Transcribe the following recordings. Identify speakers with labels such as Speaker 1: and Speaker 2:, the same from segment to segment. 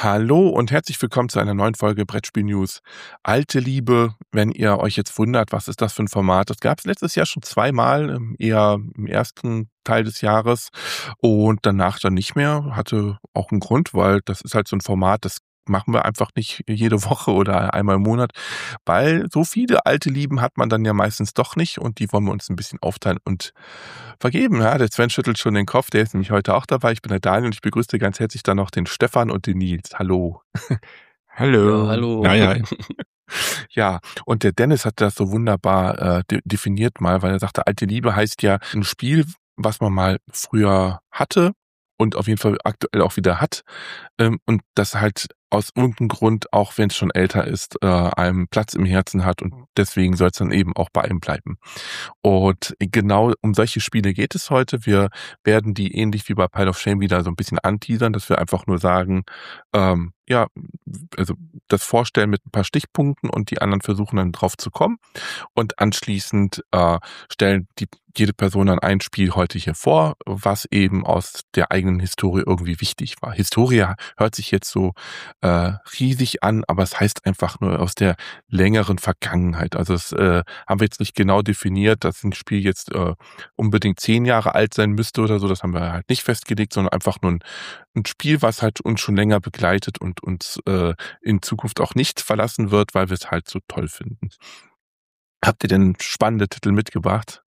Speaker 1: Hallo und herzlich willkommen zu einer neuen Folge Brettspiel News. Alte Liebe, wenn ihr euch jetzt wundert, was ist das für ein Format? Das gab es letztes Jahr schon zweimal, eher im ersten Teil des Jahres und danach dann nicht mehr. Hatte auch einen Grund, weil das ist halt so ein Format, das machen wir einfach nicht jede Woche oder einmal im Monat, weil so viele alte Lieben hat man dann ja meistens doch nicht und die wollen wir uns ein bisschen aufteilen und vergeben. Ja, der Sven schüttelt schon den Kopf, der ist nämlich heute auch dabei. Ich bin der Daniel und ich begrüße ganz herzlich dann noch den Stefan und den Nils. Hallo.
Speaker 2: Hallo.
Speaker 3: Ja, hallo.
Speaker 2: Ja.
Speaker 1: Ja, und der Dennis hat das so wunderbar definiert mal, weil er sagte, alte Liebe heißt ja ein Spiel, was man mal früher hatte und auf jeden Fall aktuell auch wieder hat und das halt aus irgendeinem Grund, auch wenn es schon älter ist, einem Platz im Herzen hat und deswegen soll es dann eben auch bei einem bleiben. Und genau um solche Spiele geht es heute. Wir werden die ähnlich wie bei Pile of Shame wieder so ein bisschen anteasern, dass wir einfach nur sagen, ja, also das vorstellen mit ein paar Stichpunkten und die anderen versuchen dann drauf zu kommen. Und anschließend stellen jede Person dann ein Spiel heute hier vor, was eben aus der eigenen Historie irgendwie wichtig war. Historie hört sich jetzt so riesig an, aber es heißt einfach nur aus der längeren Vergangenheit. Also das haben wir jetzt nicht genau definiert, dass ein Spiel jetzt unbedingt 10 Jahre alt sein müsste oder so. Das haben wir halt nicht festgelegt, sondern einfach nur ein Spiel, was halt uns schon länger begleitet und uns in Zukunft auch nicht verlassen wird, weil wir es halt so toll finden. Habt ihr denn spannende Titel mitgebracht?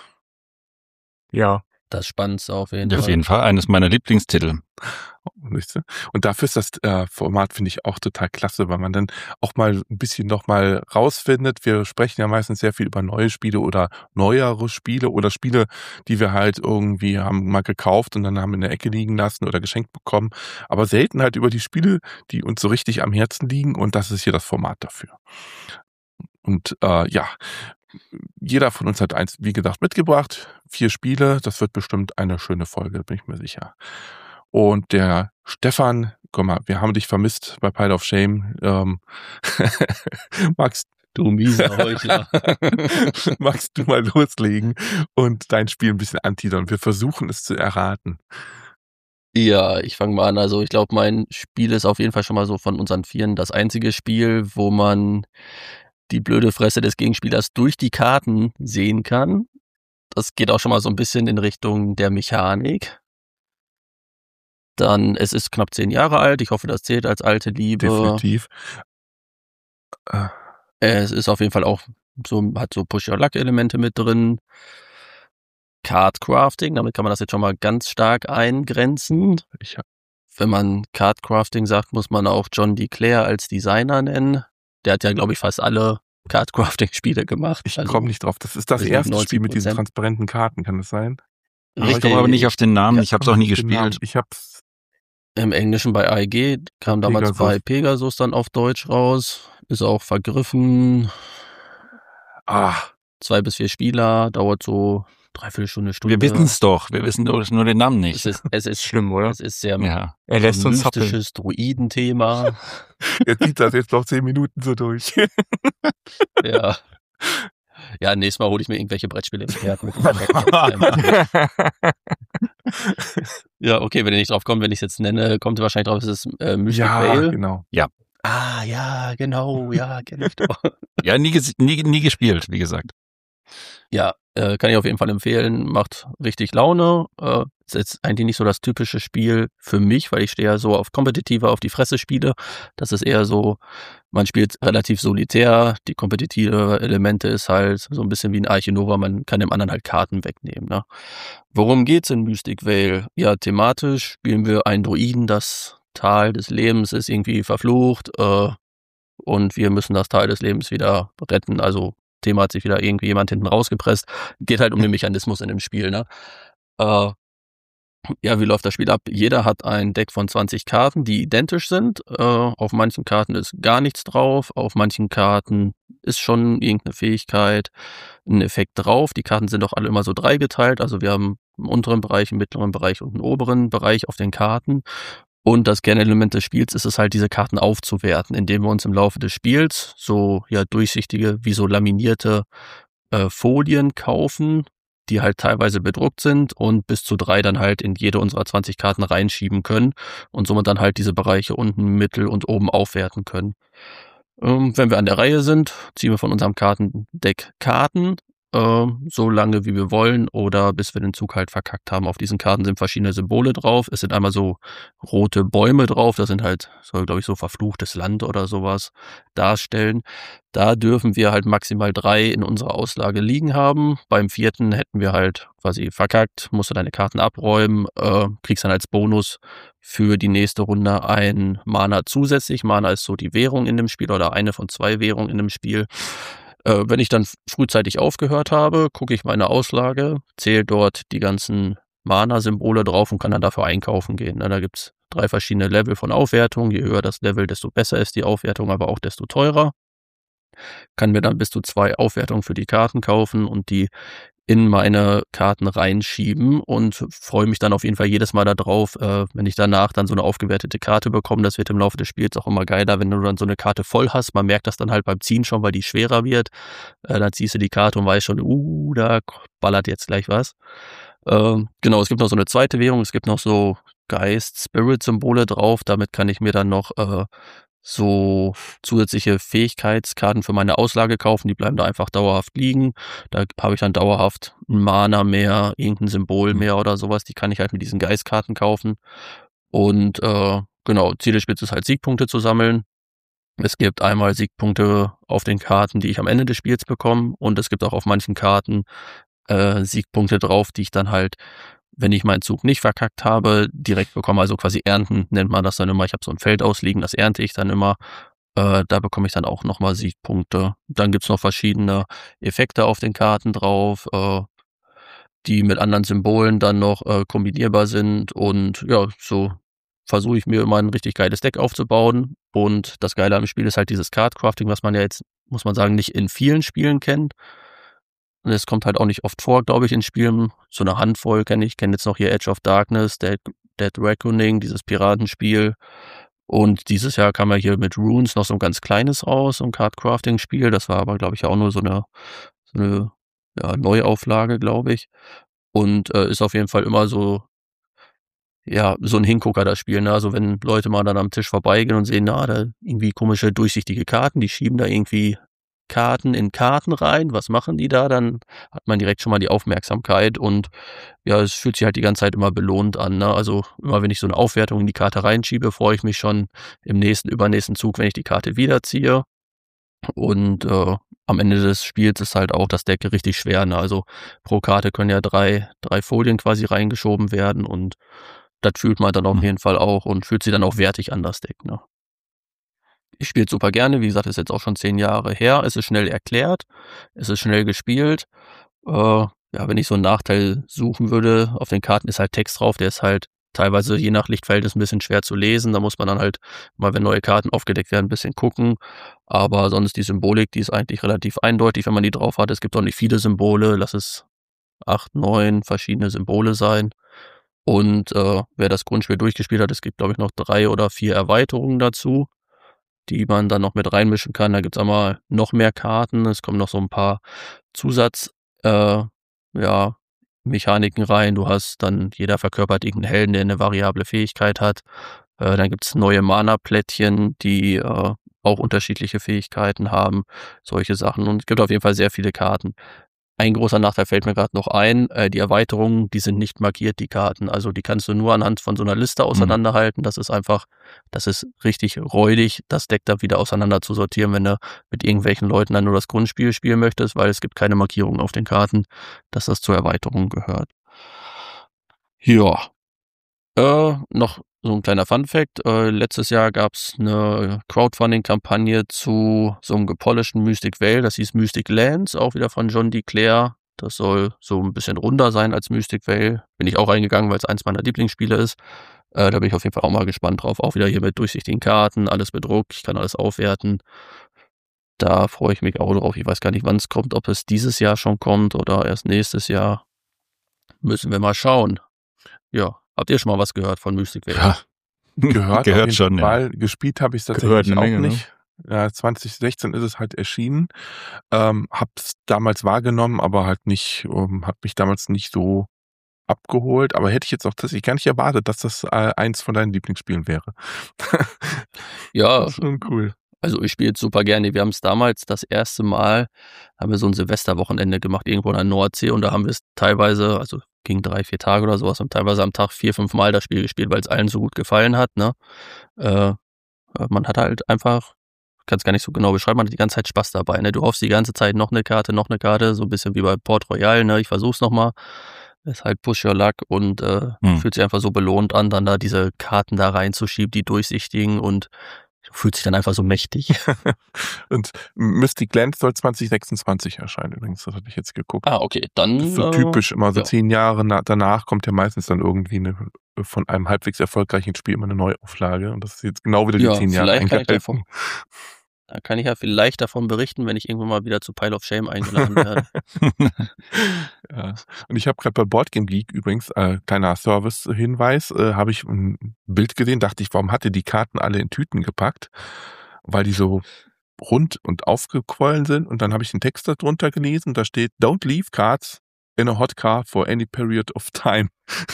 Speaker 2: Ja.
Speaker 3: Das Spannendste auf jeden
Speaker 2: Auf
Speaker 3: Fall.
Speaker 2: jeden Fall eines meiner Lieblingstitel.
Speaker 1: Und dafür ist das Format, finde ich, auch total klasse, weil man dann auch mal ein bisschen noch mal rausfindet. Wir sprechen ja meistens sehr viel über neue Spiele oder neuere Spiele oder Spiele, die wir halt irgendwie haben mal gekauft und dann haben in der Ecke liegen lassen oder geschenkt bekommen. Aber selten halt über die Spiele, die uns so richtig am Herzen liegen. Und das ist hier das Format dafür. Und ja, jeder von uns hat eins, wie gesagt, mitgebracht. 4 Spiele. Das wird bestimmt eine schöne Folge, bin ich mir sicher. Und der Stefan, guck mal, wir haben dich vermisst bei Pile of Shame. Magst
Speaker 3: Du mieser Heuchler.
Speaker 1: magst du mal loslegen und dein Spiel ein bisschen anteasern? Wir versuchen es zu erraten.
Speaker 3: Ja, ich fange mal an. Also ich glaube, mein Spiel ist auf jeden Fall schon mal so von unseren 4 das einzige Spiel, wo man die blöde Fresse des Gegenspielers durch die Karten sehen kann. Das geht auch schon mal so ein bisschen in Richtung der Mechanik. Dann, es ist knapp 10 Jahre alt. Ich hoffe, das zählt als alte Liebe.
Speaker 1: Definitiv.
Speaker 3: Es ist auf jeden Fall auch so, hat so Push-Your-Luck-Elemente mit drin. Card-Crafting, damit kann man das jetzt schon mal ganz stark eingrenzen. Wenn man Card-Crafting sagt, muss man auch John D. Clare als Designer nennen. Der hat ja, glaube ich, fast alle Card-Crafting-Spiele gemacht.
Speaker 1: Ich komme nicht drauf. Das ist das erste Spiel mit diesen transparenten Karten, kann das sein?
Speaker 2: Ich komme aber nicht auf den Namen, ich habe es auch nie gespielt.
Speaker 1: Ich hab's
Speaker 3: im Englischen bei AEG, kam damals
Speaker 1: Pegasus.
Speaker 3: bei Pegasus dann auf Deutsch raus. Ist auch vergriffen. 2 bis 4 Spieler, dauert so 3/4 Stunde.
Speaker 2: Wir wissen es doch, wir wissen nur den Namen nicht.
Speaker 3: Es ist
Speaker 4: Schlimm, oder?
Speaker 3: Es ist sehr
Speaker 2: Ja.
Speaker 4: Er lässt uns zappeln.
Speaker 3: mystisches Druidenthema.
Speaker 1: Er zieht das jetzt noch 10 Minuten so durch.
Speaker 3: Ja. Ja, nächstes Mal hole ich mir irgendwelche Brettspiele her. Ja, okay, wenn ihr nicht drauf kommt, wenn ich es jetzt nenne, kommt ihr wahrscheinlich drauf, es ist Mystic Vale.
Speaker 1: Genau.
Speaker 3: Ah, ja, genau, ja, kenn ich doch.
Speaker 2: Ja, nie gespielt, wie gesagt.
Speaker 3: Ja, kann ich auf jeden Fall empfehlen, macht richtig Laune. Ist jetzt eigentlich nicht so das typische Spiel für mich, weil ich stehe ja so auf kompetitive, auf die Fresse Spiele. Das ist eher so, man spielt relativ solitär. Die kompetitive Elemente ist halt so ein bisschen wie ein Arche Nova, man kann dem anderen halt Karten wegnehmen. Ne? Worum geht's in Mystic Vale? Ja, thematisch spielen wir einen Druiden, das Tal des Lebens ist irgendwie verflucht und wir müssen das Tal des Lebens wieder retten. Also Thema hat sich wieder irgendwie jemand hinten rausgepresst. Geht halt um den Mechanismus in dem Spiel, ne? Ja, wie läuft das Spiel ab? Jeder hat ein Deck von 20 Karten, die identisch sind. Auf manchen Karten ist gar nichts drauf. Auf manchen Karten ist schon irgendeine Fähigkeit, ein Effekt drauf. Die Karten sind auch alle immer so dreigeteilt. Also wir haben einen unteren Bereich, einen mittleren Bereich und einen oberen Bereich auf den Karten. Und das Kernelement des Spiels ist es halt, diese Karten aufzuwerten, indem wir uns im Laufe des Spiels so ja durchsichtige, wie so laminierte Folien kaufen. die halt teilweise bedruckt sind und bis zu 3 dann halt in jede unserer 20 Karten reinschieben können und somit dann halt diese Bereiche unten, mittel und oben aufwerten können. Wenn wir an der Reihe sind, ziehen wir von unserem Kartendeck Karten, so lange wie wir wollen oder bis wir den Zug halt verkackt haben. Auf diesen Karten sind verschiedene Symbole drauf. Es sind einmal so rote Bäume drauf, das sind halt, soll glaube ich so verfluchtes Land oder sowas darstellen. Da dürfen wir halt maximal 3 in unserer Auslage liegen haben. Beim 4. hätten wir halt quasi verkackt, musst du deine Karten abräumen, kriegst dann als Bonus für die nächste Runde ein Mana zusätzlich. Mana ist so die Währung in dem Spiel oder eine von 2 Währungen in dem Spiel. Wenn ich dann frühzeitig aufgehört habe, gucke ich meine Auslage, zähle dort die ganzen Mana-Symbole drauf und kann dann dafür einkaufen gehen. Da gibt's 3 verschiedene Level von Aufwertung. Je höher das Level, desto besser ist die Aufwertung, aber auch desto teurer. Kann mir dann bis zu 2 Aufwertungen für die Karten kaufen und die in meine Karten reinschieben und freue mich dann auf jeden Fall jedes Mal darauf, wenn ich danach dann so eine aufgewertete Karte bekomme. Das wird im Laufe des Spiels auch immer geiler, wenn du dann so eine Karte voll hast. Man merkt das dann halt beim Ziehen schon, weil die schwerer wird. Dann ziehst du die Karte und weißt schon, da ballert jetzt gleich was. Genau, es gibt noch so eine zweite Währung. Es gibt noch so Geist-Spirit-Symbole drauf. Damit kann ich mir dann noch so zusätzliche Fähigkeitskarten für meine Auslage kaufen, die bleiben da einfach dauerhaft liegen. Da habe ich dann dauerhaft ein Mana mehr, irgendein Symbol mehr oder sowas, die kann ich halt mit diesen Geistkarten kaufen. Und genau, Ziel des Spiels ist halt Siegpunkte zu sammeln. Es gibt einmal Siegpunkte auf den Karten, die ich am Ende des Spiels bekomme und es gibt auch auf manchen Karten Siegpunkte drauf, die ich dann halt, wenn ich meinen Zug nicht verkackt habe, direkt bekomme, also quasi ernten, nennt man das dann immer. Ich habe so ein Feld ausliegen, das ernte ich dann immer. Da bekomme ich dann auch nochmal Siegpunkte. Dann gibt's noch verschiedene Effekte auf den Karten drauf, die mit anderen Symbolen dann noch kombinierbar sind. Und ja, so versuche ich mir immer ein richtig geiles Deck aufzubauen. Und das Geile am Spiel ist halt dieses Card-Crafting, was man ja jetzt, muss man sagen, nicht in vielen Spielen kennt. Und es kommt halt auch nicht oft vor, glaube ich, in Spielen. So eine Handvoll kenne ich. Kenne jetzt noch hier Edge of Darkness, Dead Reckoning, dieses Piratenspiel. Und dieses Jahr kam ja hier mit Runes noch so ein ganz kleines raus, so ein Card-Crafting-Spiel. Das war aber, glaube ich, auch nur so eine Neuauflage, glaube ich. Und ist auf jeden Fall immer so, ja, so ein Hingucker, das Spiel. Ne? Also wenn Leute mal dann am Tisch vorbeigehen und sehen, da irgendwie komische, durchsichtige Karten, die schieben da irgendwie Karten in Karten rein, was machen die da? Dann hat man direkt schon mal die Aufmerksamkeit und ja, es fühlt sich halt die ganze Zeit immer belohnt an. Ne? Also immer wenn ich so eine Aufwertung in die Karte reinschiebe, freue ich mich schon im übernächsten Zug, wenn ich die Karte wiederziehe. Und am Ende des Spiels ist halt auch das Deck richtig schwer. Ne? Also pro Karte können ja drei Folien quasi reingeschoben werden und das fühlt man dann auf jeden Fall auch und fühlt sich dann auch wertig an, das Deck. Ne? Ich spiele es super gerne, wie gesagt, ist jetzt auch schon 10 Jahre her. Es ist schnell erklärt, es ist schnell gespielt. Ja, wenn ich so einen Nachteil suchen würde, auf den Karten ist halt Text drauf, der ist halt teilweise je nach Lichtverhältnis ein bisschen schwer zu lesen. Da muss man dann halt mal, wenn neue Karten aufgedeckt werden, ein bisschen gucken. Aber sonst die Symbolik, die ist eigentlich relativ eindeutig, wenn man die drauf hat. Es gibt auch nicht viele Symbole, lass es 8, 9 verschiedene Symbole sein. Und wer das Grundspiel durchgespielt hat, es gibt, glaube ich, noch 3 oder 4 Erweiterungen dazu, die man dann noch mit reinmischen kann. Da gibt's einmal noch mehr Karten. Es kommen noch so ein paar Mechaniken rein. Du hast dann, jeder verkörpert irgendeinen Helden, der eine variable Fähigkeit hat. Dann gibt's neue Mana-Plättchen, die auch unterschiedliche Fähigkeiten haben. Solche Sachen. Und es gibt auf jeden Fall sehr viele Karten. Ein großer Nachteil fällt mir gerade noch ein, die Erweiterungen, die sind nicht markiert, die Karten. Also die kannst du nur anhand von so einer Liste auseinanderhalten. Das ist richtig räudig, das Deck da wieder auseinander zu sortieren, wenn du mit irgendwelchen Leuten dann nur das Grundspiel spielen möchtest, weil es gibt keine Markierung auf den Karten, dass das zur Erweiterung gehört. Ja, noch so ein kleiner Funfact. Letztes Jahr gab's eine Crowdfunding-Kampagne zu so einem gepolisheden Mystic Vale. Das hieß Mystic Lands, auch wieder von John D. Clare. Das soll so ein bisschen runder sein als Mystic Vale. Bin ich auch reingegangen, weil es eins meiner Lieblingsspiele ist. Da bin ich auf jeden Fall auch mal gespannt drauf. Auch wieder hier mit durchsichtigen Karten, alles bedruckt. Ich kann alles aufwerten. Da freue ich mich auch drauf. Ich weiß gar nicht, wann es kommt. Ob es dieses Jahr schon kommt oder erst nächstes Jahr. Müssen wir mal schauen. Ja. Habt ihr schon mal was gehört von Mystic Vale?
Speaker 1: Ja, gehört
Speaker 2: schon,
Speaker 1: Fall. Ja. Gespielt habe ich es tatsächlich auch nicht. Ja, 2016 ist es halt erschienen. Hab's damals wahrgenommen, aber halt nicht, hat mich damals nicht so abgeholt. Aber hätte ich jetzt auch tatsächlich gar nicht erwartet, dass das eins von deinen Lieblingsspielen wäre.
Speaker 3: Ja,
Speaker 1: Das ist schon cool.
Speaker 3: also ich spiele jetzt super gerne. Wir haben es damals das erste Mal, haben wir so ein Silvesterwochenende gemacht, irgendwo in der Nordsee und da haben wir es teilweise, also ging 3-4 Tage oder sowas, und teilweise am Tag 4-5 Mal das Spiel gespielt, weil es allen so gut gefallen hat, ne? Man hat halt einfach, kann es gar nicht so genau beschreiben, man hat die ganze Zeit Spaß dabei, ne? Du hoffst die ganze Zeit noch eine Karte, so ein bisschen wie bei Port Royal, ne? Ich versuch's nochmal. Ist halt Push Your Luck und fühlt sich einfach so belohnt an, dann da diese Karten da reinzuschieben, die durchsichtigen, und fühlt sich dann einfach so mächtig.
Speaker 1: Und Mystic Land soll 2026 erscheinen übrigens, das hatte ich jetzt geguckt.
Speaker 3: Ah, okay, dann.
Speaker 1: Das ist so typisch, immer so
Speaker 3: ja.
Speaker 1: 10 Jahre danach kommt ja meistens dann irgendwie von einem halbwegs erfolgreichen Spiel immer eine Neuauflage. Und das ist jetzt genau wieder die 10 Jahre eingehalten.
Speaker 3: Da kann ich ja vielleicht davon berichten, wenn ich irgendwann mal wieder zu Pile of Shame eingeladen werde.
Speaker 1: Ja. Und ich habe gerade bei Boardgame Geek übrigens, kleiner Service-Hinweis, habe ich ein Bild gesehen, dachte ich, warum hat ihr die Karten alle in Tüten gepackt? Weil die so rund und aufgequollen sind. Und dann habe ich den Text darunter gelesen, da steht, don't leave cards in a hot car for any period of time.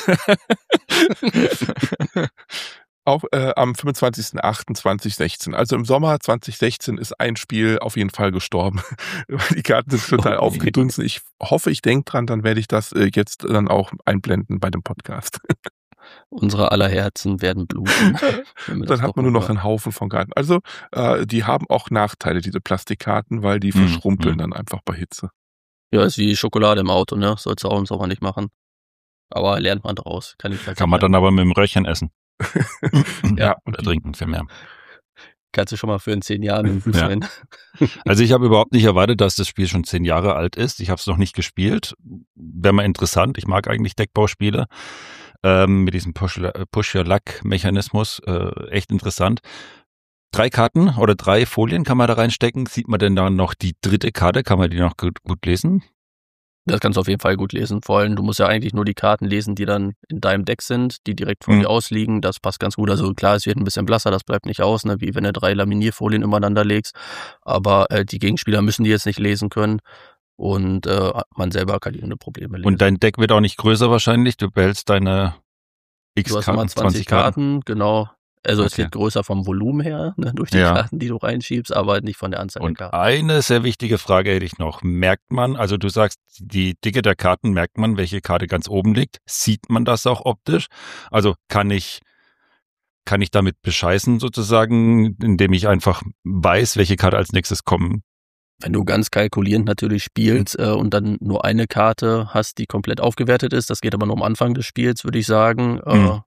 Speaker 1: Am 25.08.2016. Also im Sommer 2016 ist ein Spiel auf jeden Fall gestorben. Die Karten sind total aufgedunsen. Ich hoffe, ich denke dran, dann werde ich das jetzt dann auch einblenden bei dem Podcast.
Speaker 3: Unsere aller Herzen werden bluten.
Speaker 1: Dann hat man nur noch einen Haufen von Karten. Also die haben auch Nachteile, diese Plastikkarten, weil die verschrumpeln dann einfach bei Hitze.
Speaker 3: Ja, ist wie Schokolade im Auto, ne? Sollst du auch im Sommer nicht machen. Aber lernt man draus.
Speaker 2: Kann man dann aber mit dem Röhrchen essen.
Speaker 3: Ja.
Speaker 2: Oder trinken viel mehr.
Speaker 3: Kannst du schon mal für in 10 Jahren sein.
Speaker 2: Also ich habe überhaupt nicht erwartet, dass das Spiel schon 10 Jahre alt ist. Ich habe es noch nicht gespielt. Wäre mal interessant. Ich mag eigentlich Deckbauspiele mit diesem Push-Your-Luck-Mechanismus. Echt interessant. 3 Karten oder 3 Folien kann man da reinstecken. Sieht man denn da noch die dritte Karte? Kann man die noch gut lesen?
Speaker 3: Das kannst du auf jeden Fall gut lesen. Vor allem, du musst ja eigentlich nur die Karten lesen, die dann in deinem Deck sind, die direkt vor dir ausliegen. Das passt ganz gut. Also klar, es wird ein bisschen blasser, das bleibt nicht aus, ne? Wie wenn du 3 Laminierfolien übereinander legst. Aber die Gegenspieler müssen die jetzt nicht lesen können. Und man selber kann die ohne Probleme lesen.
Speaker 2: Und dein Deck wird auch nicht größer wahrscheinlich. Du behältst deine
Speaker 3: X-Karten. Du hast immer 20 Karten, genau. Also es wird größer vom Volumen her, ne, durch die Karten, die du reinschiebst, aber nicht von der Anzahl der Karten.
Speaker 2: Und eine sehr wichtige Frage hätte ich noch. Merkt man, also du sagst, die Dicke der Karten, merkt man, welche Karte ganz oben liegt? Sieht man das auch optisch? Also kann ich damit bescheißen sozusagen, indem ich einfach weiß, welche Karte als nächstes kommen?
Speaker 3: Wenn du ganz kalkulierend natürlich spielst und dann nur eine Karte hast, die komplett aufgewertet ist, das geht aber nur am Anfang des Spiels, würde ich sagen.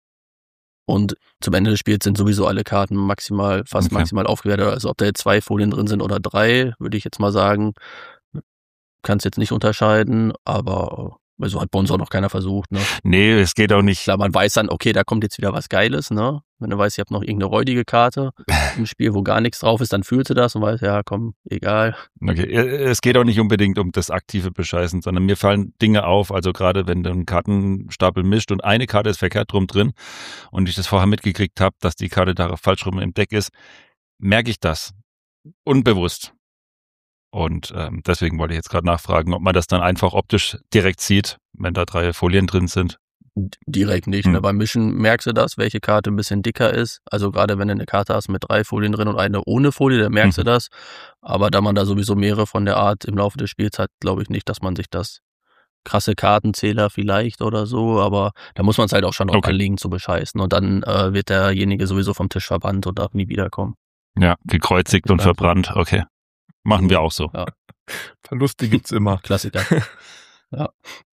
Speaker 3: Und zum Ende des Spiels sind sowieso alle Karten maximal aufgewertet. Also ob da jetzt 2 Folien drin sind oder 3, würde ich jetzt mal sagen, kannst jetzt nicht unterscheiden, aber so hat bei uns auch noch keiner versucht, ne?
Speaker 2: Nee, es geht auch nicht.
Speaker 3: Klar, man weiß dann, okay, da kommt jetzt wieder was Geiles, ne? Wenn du weißt, ich habe noch irgendeine räudige Karte im Spiel, wo gar nichts drauf ist, dann fühlst du das und weißt, ja, komm, egal.
Speaker 2: Okay, es geht auch nicht unbedingt um das aktive Bescheißen, sondern mir fallen Dinge auf, also gerade wenn du einen Kartenstapel mischt und eine Karte ist verkehrt rum drin und ich das vorher mitgekriegt habe, dass die Karte da falsch rum im Deck ist, merke ich das. Unbewusst. Und deswegen wollte ich jetzt gerade nachfragen, ob man das dann einfach optisch direkt sieht, wenn da 3 Folien drin sind.
Speaker 3: Direkt nicht. Ne? Beim Mischen merkst du das, welche Karte ein bisschen dicker ist. Also gerade wenn du eine Karte hast mit 3 Folien drin und eine ohne Folie, dann merkst du das. Aber da man da sowieso mehrere von der Art im Laufe des Spiels hat, glaube ich nicht, dass man sich das krasse Kartenzähler vielleicht oder so, aber da muss man es halt auch schon drauf anlegen zu bescheißen. Und dann wird derjenige sowieso vom Tisch verbannt und darf nie wiederkommen.
Speaker 2: Ja, gekreuzigt und verbrannt, okay. Machen wir auch so.
Speaker 3: Ja.
Speaker 1: Verluste gibt's immer.
Speaker 3: Klassiker. Ja.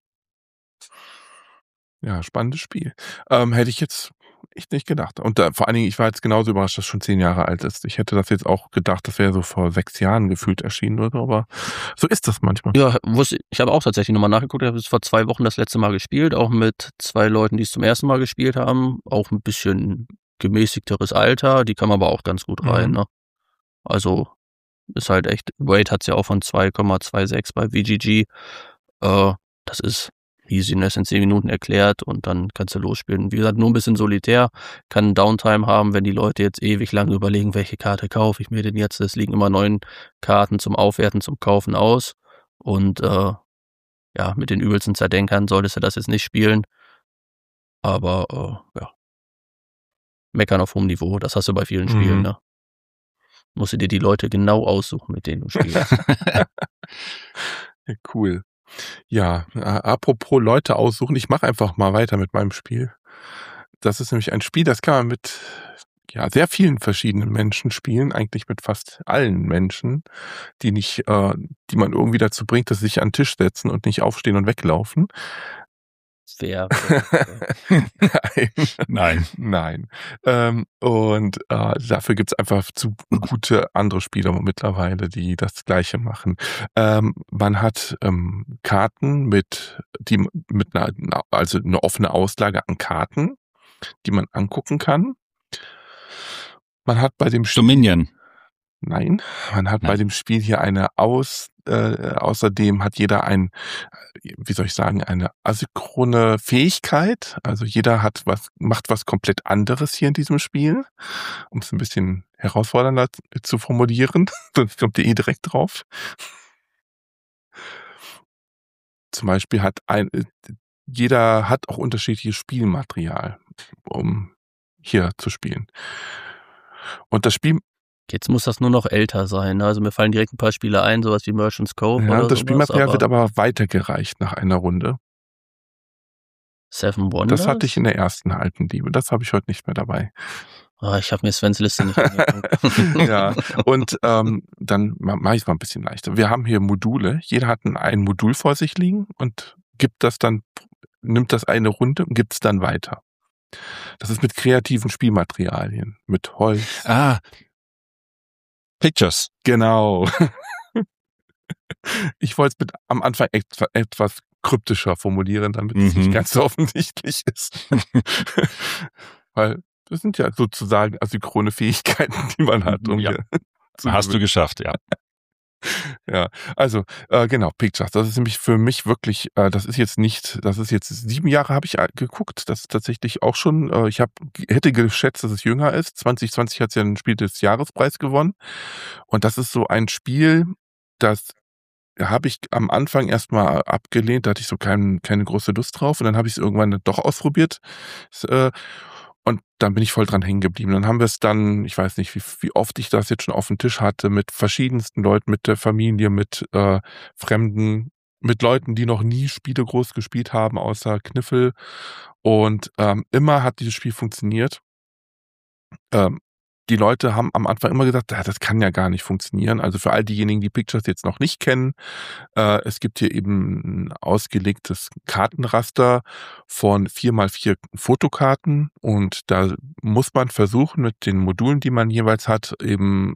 Speaker 1: Ja, spannendes Spiel. Hätte ich jetzt echt nicht gedacht. Und vor allen Dingen, ich war jetzt genauso überrascht, dass es schon 10 Jahre alt ist. Ich hätte das jetzt auch gedacht, das wäre so vor 6 Jahren gefühlt erschienen oder so, aber so ist das manchmal.
Speaker 3: Ja, ich habe auch tatsächlich nochmal nachgeguckt. Ich habe es vor 2 Wochen das letzte Mal gespielt, auch mit 2 Leuten, die es zum ersten Mal gespielt haben. Auch ein bisschen gemäßigteres Alter, die kann man aber auch ganz gut rein. Ne? Also ist halt echt, Wade hat es ja auch von 2,26 bei VGG. Das ist Easiness in 10 Minuten erklärt und dann kannst du losspielen. Wie gesagt, nur ein bisschen solitär, kann Downtime haben, wenn die Leute jetzt ewig lange überlegen, welche Karte kaufe ich mir denn jetzt. Es liegen immer 9 Karten zum Aufwerten, zum Kaufen aus und mit den übelsten Zerdenkern solltest du das jetzt nicht spielen. Aber meckern auf hohem Niveau, das hast du bei vielen Spielen, ne? Musst du dir die Leute genau aussuchen, mit denen du spielst.
Speaker 1: Ja, cool. Ja, apropos Leute aussuchen, ich mache einfach mal weiter mit meinem Spiel. Das ist nämlich ein Spiel, das kann man mit sehr vielen verschiedenen Menschen spielen, eigentlich mit fast allen Menschen, die man irgendwie dazu bringt, dass sie sich an den Tisch setzen und nicht aufstehen und weglaufen.
Speaker 3: Fair.
Speaker 1: Nein. Und dafür gibt's einfach zu gute andere Spieler mittlerweile, die das Gleiche machen. Man hat Karten also eine offene Auslage an Karten, die man angucken kann. Man hat bei dem
Speaker 2: Dominion.
Speaker 1: Nein, man hat bei dem Spiel hier außerdem hat jeder eine asynchrone Fähigkeit. Also jeder macht was komplett anderes hier in diesem Spiel, um es ein bisschen herausfordernder zu formulieren. Sonst kommt ihr direkt drauf. Zum Beispiel jeder hat auch unterschiedliches Spielmaterial, um hier zu spielen. Und das Spiel...
Speaker 3: Jetzt muss das nur noch älter sein. Also mir fallen direkt ein paar Spiele ein, sowas wie Merchant's Cove oder
Speaker 1: das
Speaker 3: sowas,
Speaker 1: Spielmaterial wird aber weitergereicht nach einer Runde.
Speaker 3: Seven Wonders?
Speaker 1: Das hatte ich in der ersten alten Liebe. Das habe ich heute nicht mehr dabei.
Speaker 3: Ich habe mir Svens Liste nicht angeguckt.
Speaker 1: Ja, und dann mache ich es mal ein bisschen leichter. Wir haben hier Module. Jeder hat ein Modul vor sich liegen und nimmt das eine Runde und gibt es dann weiter. Das ist mit kreativen Spielmaterialien, mit Holz.
Speaker 2: Pictures.
Speaker 1: Genau. Ich wollte es am Anfang etwas kryptischer formulieren, damit es nicht ganz so offensichtlich ist. Weil das sind ja sozusagen asynchrone Fähigkeiten, die man hat.
Speaker 2: Hast du geschafft, ja.
Speaker 1: Ja, also genau, Pictures. Das ist nämlich für mich wirklich, das ist jetzt 7 Jahre habe ich geguckt. Das ist tatsächlich auch schon, hätte geschätzt, dass es jünger ist. 2020 hat es ja ein Spiel des Jahrespreis gewonnen. Und das ist so ein Spiel, das habe ich am Anfang erstmal abgelehnt. Da hatte ich so keine große Lust drauf. Und dann habe ich es irgendwann doch ausprobiert. Und dann bin ich voll dran hängen geblieben. Dann haben wir es ich weiß nicht, wie oft ich das jetzt schon auf dem Tisch hatte, mit verschiedensten Leuten, mit der Familie, mit Fremden, mit Leuten, die noch nie Spiele groß gespielt haben, außer Kniffel. Und immer hat dieses Spiel funktioniert. Die Leute haben am Anfang immer gesagt, das kann ja gar nicht funktionieren. Also für all diejenigen, die Pictures jetzt noch nicht kennen, es gibt hier eben ein ausgelegtes Kartenraster von 4x4 Fotokarten und da muss man versuchen, mit den Modulen, die man jeweils hat, eben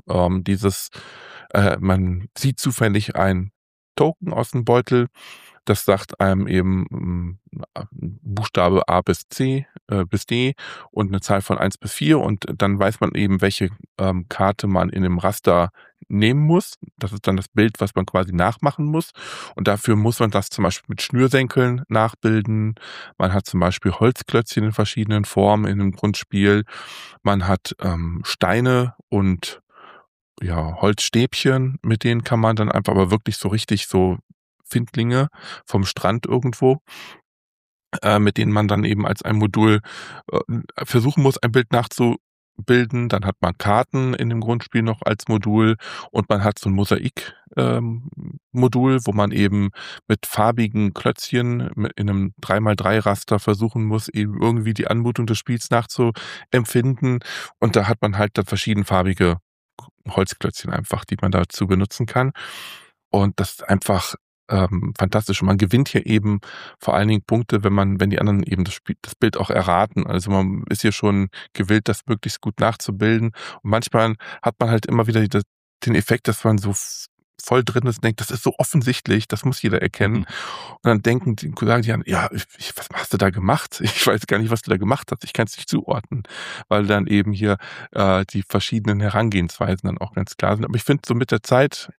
Speaker 1: man sieht zufällig ein Token aus dem Beutel. Das sagt einem eben Buchstabe A bis C bis D und eine Zahl von 1 bis 4 und dann weiß man eben, welche Karte man in dem Raster nehmen muss. Das ist dann das Bild, was man quasi nachmachen muss. Und dafür muss man das zum Beispiel mit Schnürsenkeln nachbilden. Man hat zum Beispiel Holzklötzchen in verschiedenen Formen in einem Grundspiel. Man hat Steine und Holzstäbchen, mit denen kann man dann einfach aber wirklich so richtig so Findlinge vom Strand irgendwo, mit denen man dann eben als ein Modul versuchen muss, ein Bild nachzubilden. Dann hat man Karten in dem Grundspiel noch als Modul und man hat so ein Mosaik-Modul, wo man eben mit farbigen Klötzchen in einem 3x3-Raster versuchen muss, eben irgendwie die Anmutung des Spiels nachzuempfinden. Und da hat man halt dann verschiedenfarbige Holzklötzchen einfach, die man dazu benutzen kann. Und das ist einfach fantastisch. Und man gewinnt hier eben vor allen Dingen Punkte, wenn die anderen eben das Bild auch erraten. Also man ist hier schon gewillt, das möglichst gut nachzubilden. Und manchmal hat man halt immer wieder den Effekt, dass man so voll drin ist und denkt, das ist so offensichtlich, das muss jeder erkennen. Und dann sagen die an, was hast du da gemacht? Ich weiß gar nicht, was du da gemacht hast. Ich kann es nicht zuordnen, weil dann eben hier die verschiedenen Herangehensweisen dann auch ganz klar sind. Aber ich finde, so mit der Zeit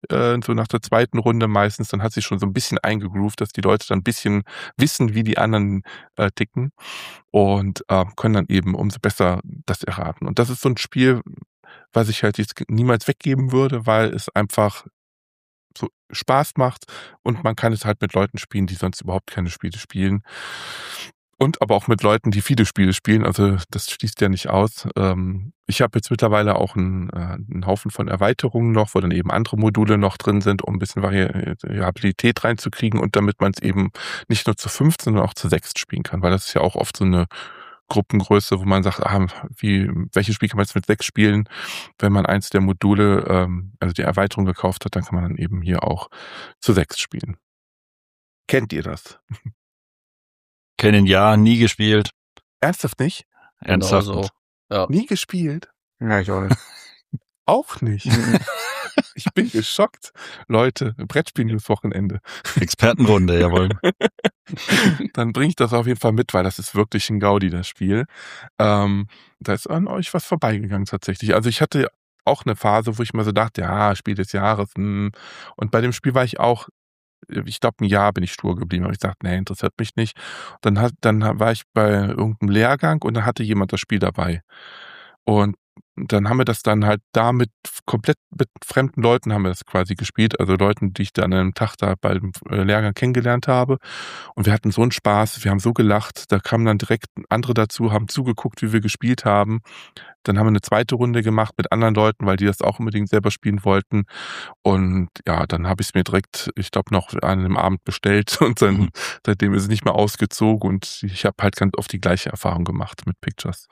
Speaker 1: so nach der zweiten Runde meistens, dann hat sich schon so ein bisschen eingegroovt, dass die Leute dann ein bisschen wissen, wie die anderen ticken und können dann eben umso besser das erraten. Und das ist so ein Spiel, was ich halt jetzt niemals weggeben würde, weil es einfach so Spaß macht und man kann es halt mit Leuten spielen, die sonst überhaupt keine Spiele spielen. Und aber auch mit Leuten, die viele Spiele spielen, also das schließt ja nicht aus. Ich habe jetzt mittlerweile auch einen Haufen von Erweiterungen noch, wo dann eben andere Module noch drin sind, um ein bisschen Variabilität reinzukriegen und damit man es eben nicht nur zu 5, sondern auch zu 6 spielen kann, weil das ist ja auch oft so eine Gruppengröße, wo man sagt, welches Spiel kann man jetzt mit 6 spielen? Wenn man eins der Module, also die Erweiterung gekauft hat, dann kann man dann eben hier auch zu 6 spielen. Kennt ihr das?
Speaker 2: Kennen ja, nie gespielt.
Speaker 1: Ernsthaft nicht?
Speaker 2: Ernsthaft.
Speaker 3: Genau so. Ja.
Speaker 1: Nie gespielt?
Speaker 4: Ja, ich auch nicht.
Speaker 1: Auch nicht. Ich bin geschockt. Leute, Brettspielen ist Wochenende.
Speaker 2: Expertenrunde, jawohl.
Speaker 1: Dann bringe ich das auf jeden Fall mit, weil das ist wirklich ein Gaudi, das Spiel. Da ist an euch was vorbeigegangen tatsächlich. Also ich hatte auch eine Phase, wo ich mir so dachte, ja, Spiel des Jahres. Und bei dem Spiel war ich auch, ich glaube, ein Jahr bin ich stur geblieben. Aber ich dachte, nee, interessiert mich nicht. Dann war ich bei irgendeinem Lehrgang und dann hatte jemand das Spiel dabei. Und dann haben wir das dann halt komplett mit fremden Leuten haben wir das quasi gespielt, also Leuten, die ich dann an einem Tag da bei dem Lehrgang kennengelernt habe. Und wir hatten so einen Spaß, wir haben so gelacht, da kamen dann direkt andere dazu, haben zugeguckt, wie wir gespielt haben. Dann haben wir eine zweite Runde gemacht mit anderen Leuten, weil die das auch unbedingt selber spielen wollten. Und ja, dann habe ich es mir direkt, ich glaube, noch an einem Abend bestellt und dann seitdem ist es nicht mehr ausgezogen und ich habe halt ganz oft die gleiche Erfahrung gemacht mit Pictures.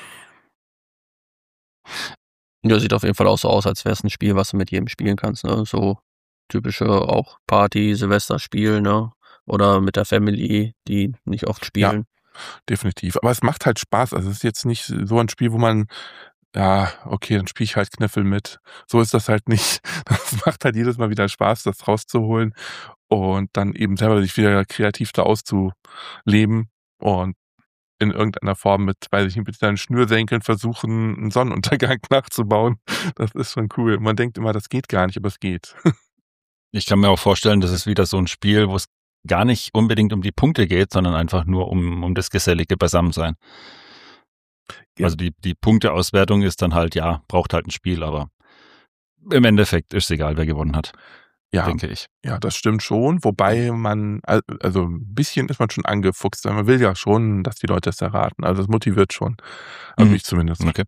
Speaker 3: Ja, sieht auf jeden Fall auch so aus, als wäre es ein Spiel, was du mit jedem spielen kannst, ne? So typische auch Party, Silvesterspiel, ne? Oder mit der Family, die nicht oft spielen.
Speaker 1: Ja, definitiv. Aber es macht halt Spaß. Also es ist jetzt nicht so ein Spiel, wo man, ja, okay, dann spiele ich halt Kniffel mit. So ist das halt nicht. Das macht halt jedes Mal wieder Spaß, das rauszuholen und dann eben selber sich wieder kreativ da auszuleben und in irgendeiner Form mit seinen Schnürsenkeln versuchen, einen Sonnenuntergang nachzubauen. Das ist schon cool. Man denkt immer, das geht gar nicht, aber es geht.
Speaker 2: Ich kann mir auch vorstellen, das ist wieder so ein Spiel, wo es gar nicht unbedingt um die Punkte geht, sondern einfach nur um das gesellige Beisammensein. Ja. Also die Punkteauswertung ist dann halt, ja, braucht halt ein Spiel, aber im Endeffekt ist es egal, wer gewonnen hat. Ja, denke ich.
Speaker 1: Ja, das stimmt schon, wobei man, also ein bisschen ist man schon angefuchst, man will ja schon, dass die Leute es erraten, also es motiviert schon, also mich zumindest.
Speaker 2: Okay.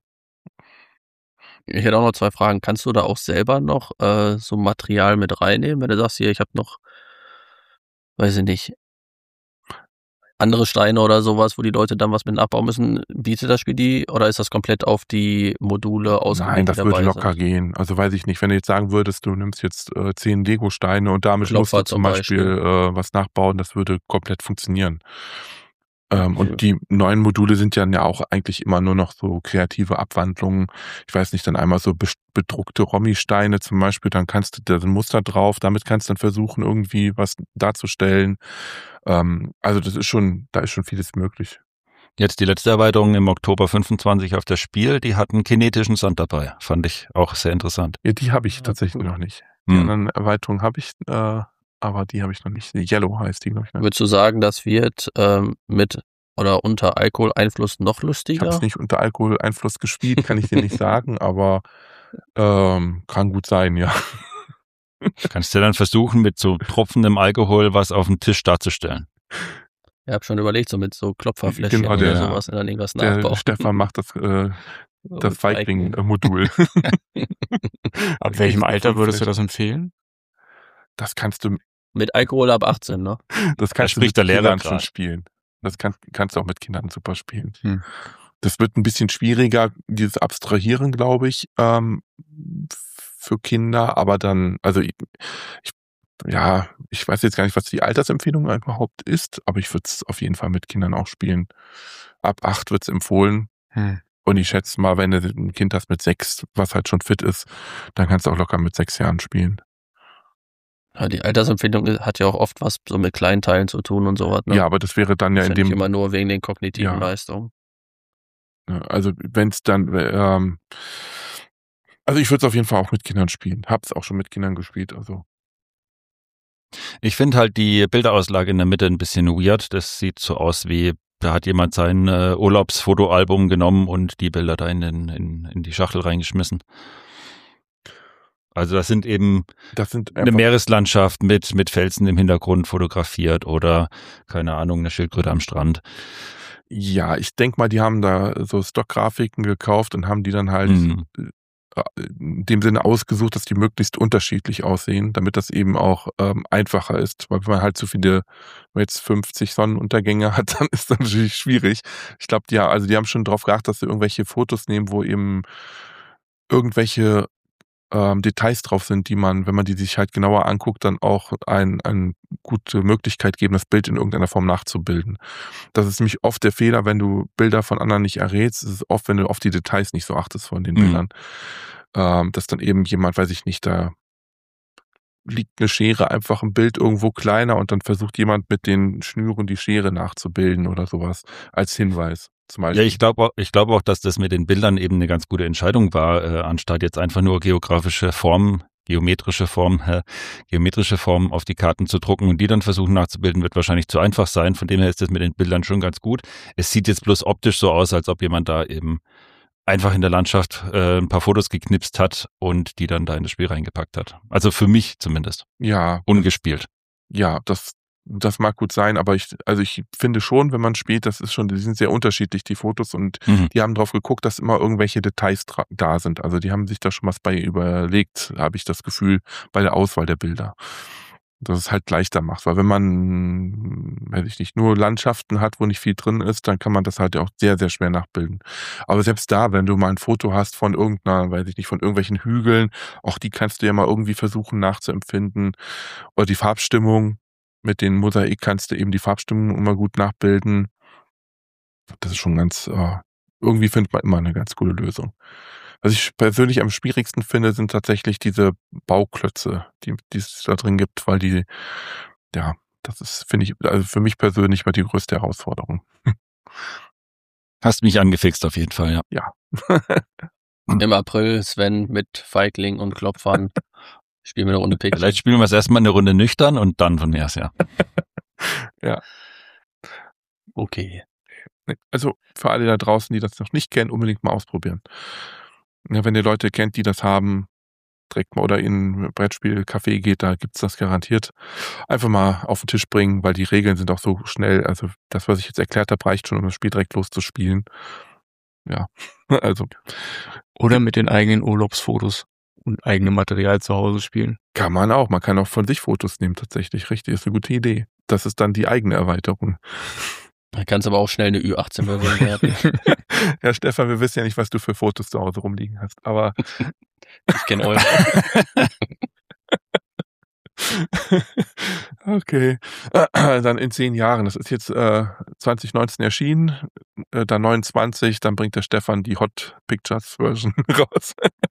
Speaker 3: Ich hätte auch noch 2 Fragen. Kannst du da auch selber noch so Material mit reinnehmen, wenn du sagst, hier, ich habe noch, weiß ich nicht, andere Steine oder sowas, wo die Leute dann was mit abbauen müssen, bietet das Spiel die oder ist das komplett auf die Module ausgelegt?
Speaker 1: Nein, das würde locker gehen. Also weiß ich nicht, wenn du jetzt sagen würdest, du nimmst jetzt 10 Lego-Steine und damit musst du zum Beispiel was nachbauen, das würde komplett funktionieren. Und die neuen Module sind ja auch eigentlich immer nur noch so kreative Abwandlungen. Ich weiß nicht, dann einmal so bedruckte Romy-Steine zum Beispiel, dann kannst du da ein Muster drauf, damit kannst du dann versuchen, irgendwie was darzustellen. Also da ist schon vieles möglich.
Speaker 2: Jetzt die letzte Erweiterung im Oktober 25 auf das Spiel, die hat einen kinetischen Sand dabei. Fand ich auch sehr interessant.
Speaker 1: Ja, die habe ich tatsächlich noch nicht. Die anderen Erweiterungen habe ich, aber die habe ich noch nicht. Yellow heißt die, glaube ich. Ne?
Speaker 3: Würdest du sagen, das wird mit oder unter Alkoholeinfluss noch lustiger?
Speaker 1: Ich habe es nicht unter Alkoholeinfluss gespielt, kann ich dir nicht sagen, aber kann gut sein, ja.
Speaker 2: Kannst du dann versuchen, mit so tropfendem Alkohol was auf dem Tisch darzustellen?
Speaker 3: Ich habe schon überlegt, so mit so Klopferfläschchen oder sowas und dann irgendwas nachbauen.
Speaker 1: Der Stefan macht das Feigling-Modul.
Speaker 4: Ab welchem Alter würdest du das empfehlen?
Speaker 1: Das kannst du
Speaker 3: mit Alkohol ab 18, ne?
Speaker 1: Das kannst du mit Kindern schon spielen. Das kannst du auch mit Kindern super spielen. Das wird ein bisschen schwieriger, dieses Abstrahieren, glaube ich, für Kinder, aber dann, also ich weiß jetzt gar nicht, was die Altersempfehlung überhaupt ist, aber ich würde es auf jeden Fall mit Kindern auch spielen. Ab 8 wird es empfohlen. Und ich schätze mal, wenn du ein Kind hast mit 6, was halt schon fit ist, dann kannst du auch locker mit 6 Jahren spielen.
Speaker 3: Ja, die Altersempfehlung hat ja auch oft was so mit kleinen Teilen zu tun und sowas. Ne?
Speaker 1: Ja, aber das wäre dann ja in dem...
Speaker 3: Nicht immer nur wegen den kognitiven Leistungen.
Speaker 1: Also wenn es dann... Also ich würde es auf jeden Fall auch mit Kindern spielen. Hab's auch schon mit Kindern gespielt, also.
Speaker 2: Ich finde halt die Bilderauslage in der Mitte ein bisschen weird. Das sieht so aus wie, da hat jemand sein Urlaubsfotoalbum genommen und die Bilder da in die Schachtel reingeschmissen. Also das sind eben eine Meereslandschaft mit Felsen im Hintergrund fotografiert oder, keine Ahnung, eine Schildkröte am Strand.
Speaker 1: Ja, ich denke mal, die haben da so Stockgrafiken gekauft und haben die dann halt in dem Sinne ausgesucht, dass die möglichst unterschiedlich aussehen, damit das eben auch einfacher ist. Weil wenn man halt so viele, wenn man jetzt 50 Sonnenuntergänge hat, dann ist das natürlich schwierig. Ich glaube, die haben schon drauf geachtet, dass sie irgendwelche Fotos nehmen, wo eben irgendwelche Details drauf sind, die man, wenn man die sich halt genauer anguckt, dann auch eine gute Möglichkeit geben, das Bild in irgendeiner Form nachzubilden. Das ist nämlich oft der Fehler, wenn du Bilder von anderen nicht errätst, ist es oft, wenn du auf die Details nicht so achtest von den Bildern, dass dann eben jemand, weiß ich nicht, da liegt eine Schere einfach im Bild irgendwo kleiner und dann versucht jemand mit den Schnüren die Schere nachzubilden oder sowas als Hinweis. Zum Beispiel.
Speaker 2: Ja, ich glaube auch, dass das mit den Bildern eben eine ganz gute Entscheidung war, anstatt jetzt einfach nur geometrische Formen auf die Karten zu drucken und die dann versuchen nachzubilden, wird wahrscheinlich zu einfach sein. Von dem her ist das mit den Bildern schon ganz gut. Es sieht jetzt bloß optisch so aus, als ob jemand da eben einfach in der Landschaft ein paar Fotos geknipst hat und die dann da in das Spiel reingepackt hat. Also für mich zumindest.
Speaker 1: Ja.
Speaker 2: Ungespielt.
Speaker 1: Ja, das mag gut sein, aber ich finde schon, wenn man spielt, die sind sehr unterschiedlich, die Fotos, und die haben drauf geguckt, dass immer irgendwelche Details da sind. Also die haben sich da schon was bei überlegt, habe ich das Gefühl, bei der Auswahl der Bilder. Dass es halt leichter macht, weil wenn man, weiß ich nicht, nur Landschaften hat, wo nicht viel drin ist, dann kann man das halt auch sehr, sehr schwer nachbilden. Aber selbst da, wenn du mal ein Foto hast von von irgendwelchen Hügeln, auch die kannst du ja mal irgendwie versuchen nachzuempfinden. Oder die Farbstimmung. Mit den Mosaik kannst du eben die Farbstimmung immer gut nachbilden. Das ist schon irgendwie findet man immer eine ganz coole Lösung. Was ich persönlich am schwierigsten finde, sind tatsächlich diese Bauklötze, die es da drin gibt, weil das ist, finde ich, also für mich persönlich war die größte Herausforderung.
Speaker 2: Hast mich angefixt auf jeden Fall, ja.
Speaker 1: Ja.
Speaker 3: Im April Sven mit Feigling und Klopfern. Spielen wir eine Runde Picture.
Speaker 2: Vielleicht spielen wir es erstmal eine Runde nüchtern und dann von mir aus, ja.
Speaker 1: Ja.
Speaker 3: Okay.
Speaker 1: Also für alle da draußen, die das noch nicht kennen, unbedingt mal ausprobieren. Ja, wenn ihr Leute kennt, die das haben, direkt mal oder in ein Brettspiel-Café geht, da gibt's das garantiert. Einfach mal auf den Tisch bringen, weil die Regeln sind auch so schnell. Also das, was ich jetzt erklärt habe, reicht schon, um das Spiel direkt loszuspielen. Ja, also.
Speaker 4: Oder mit den eigenen Urlaubsfotos und eigenem Material zu Hause spielen.
Speaker 1: Kann man auch. Man kann auch von sich Fotos nehmen, tatsächlich. Richtig, ist eine gute Idee. Das ist dann die eigene Erweiterung.
Speaker 3: Da kannst aber auch schnell eine Ü18-Version werden.
Speaker 1: Ja, Stefan, wir wissen ja nicht, was du für Fotos zu Hause rumliegen hast, aber
Speaker 3: ich kenne eure.
Speaker 1: Okay. Dann in 10 Jahren. Das ist jetzt 2019 erschienen, dann 29, dann bringt der Stefan die Hot Pictures Version raus.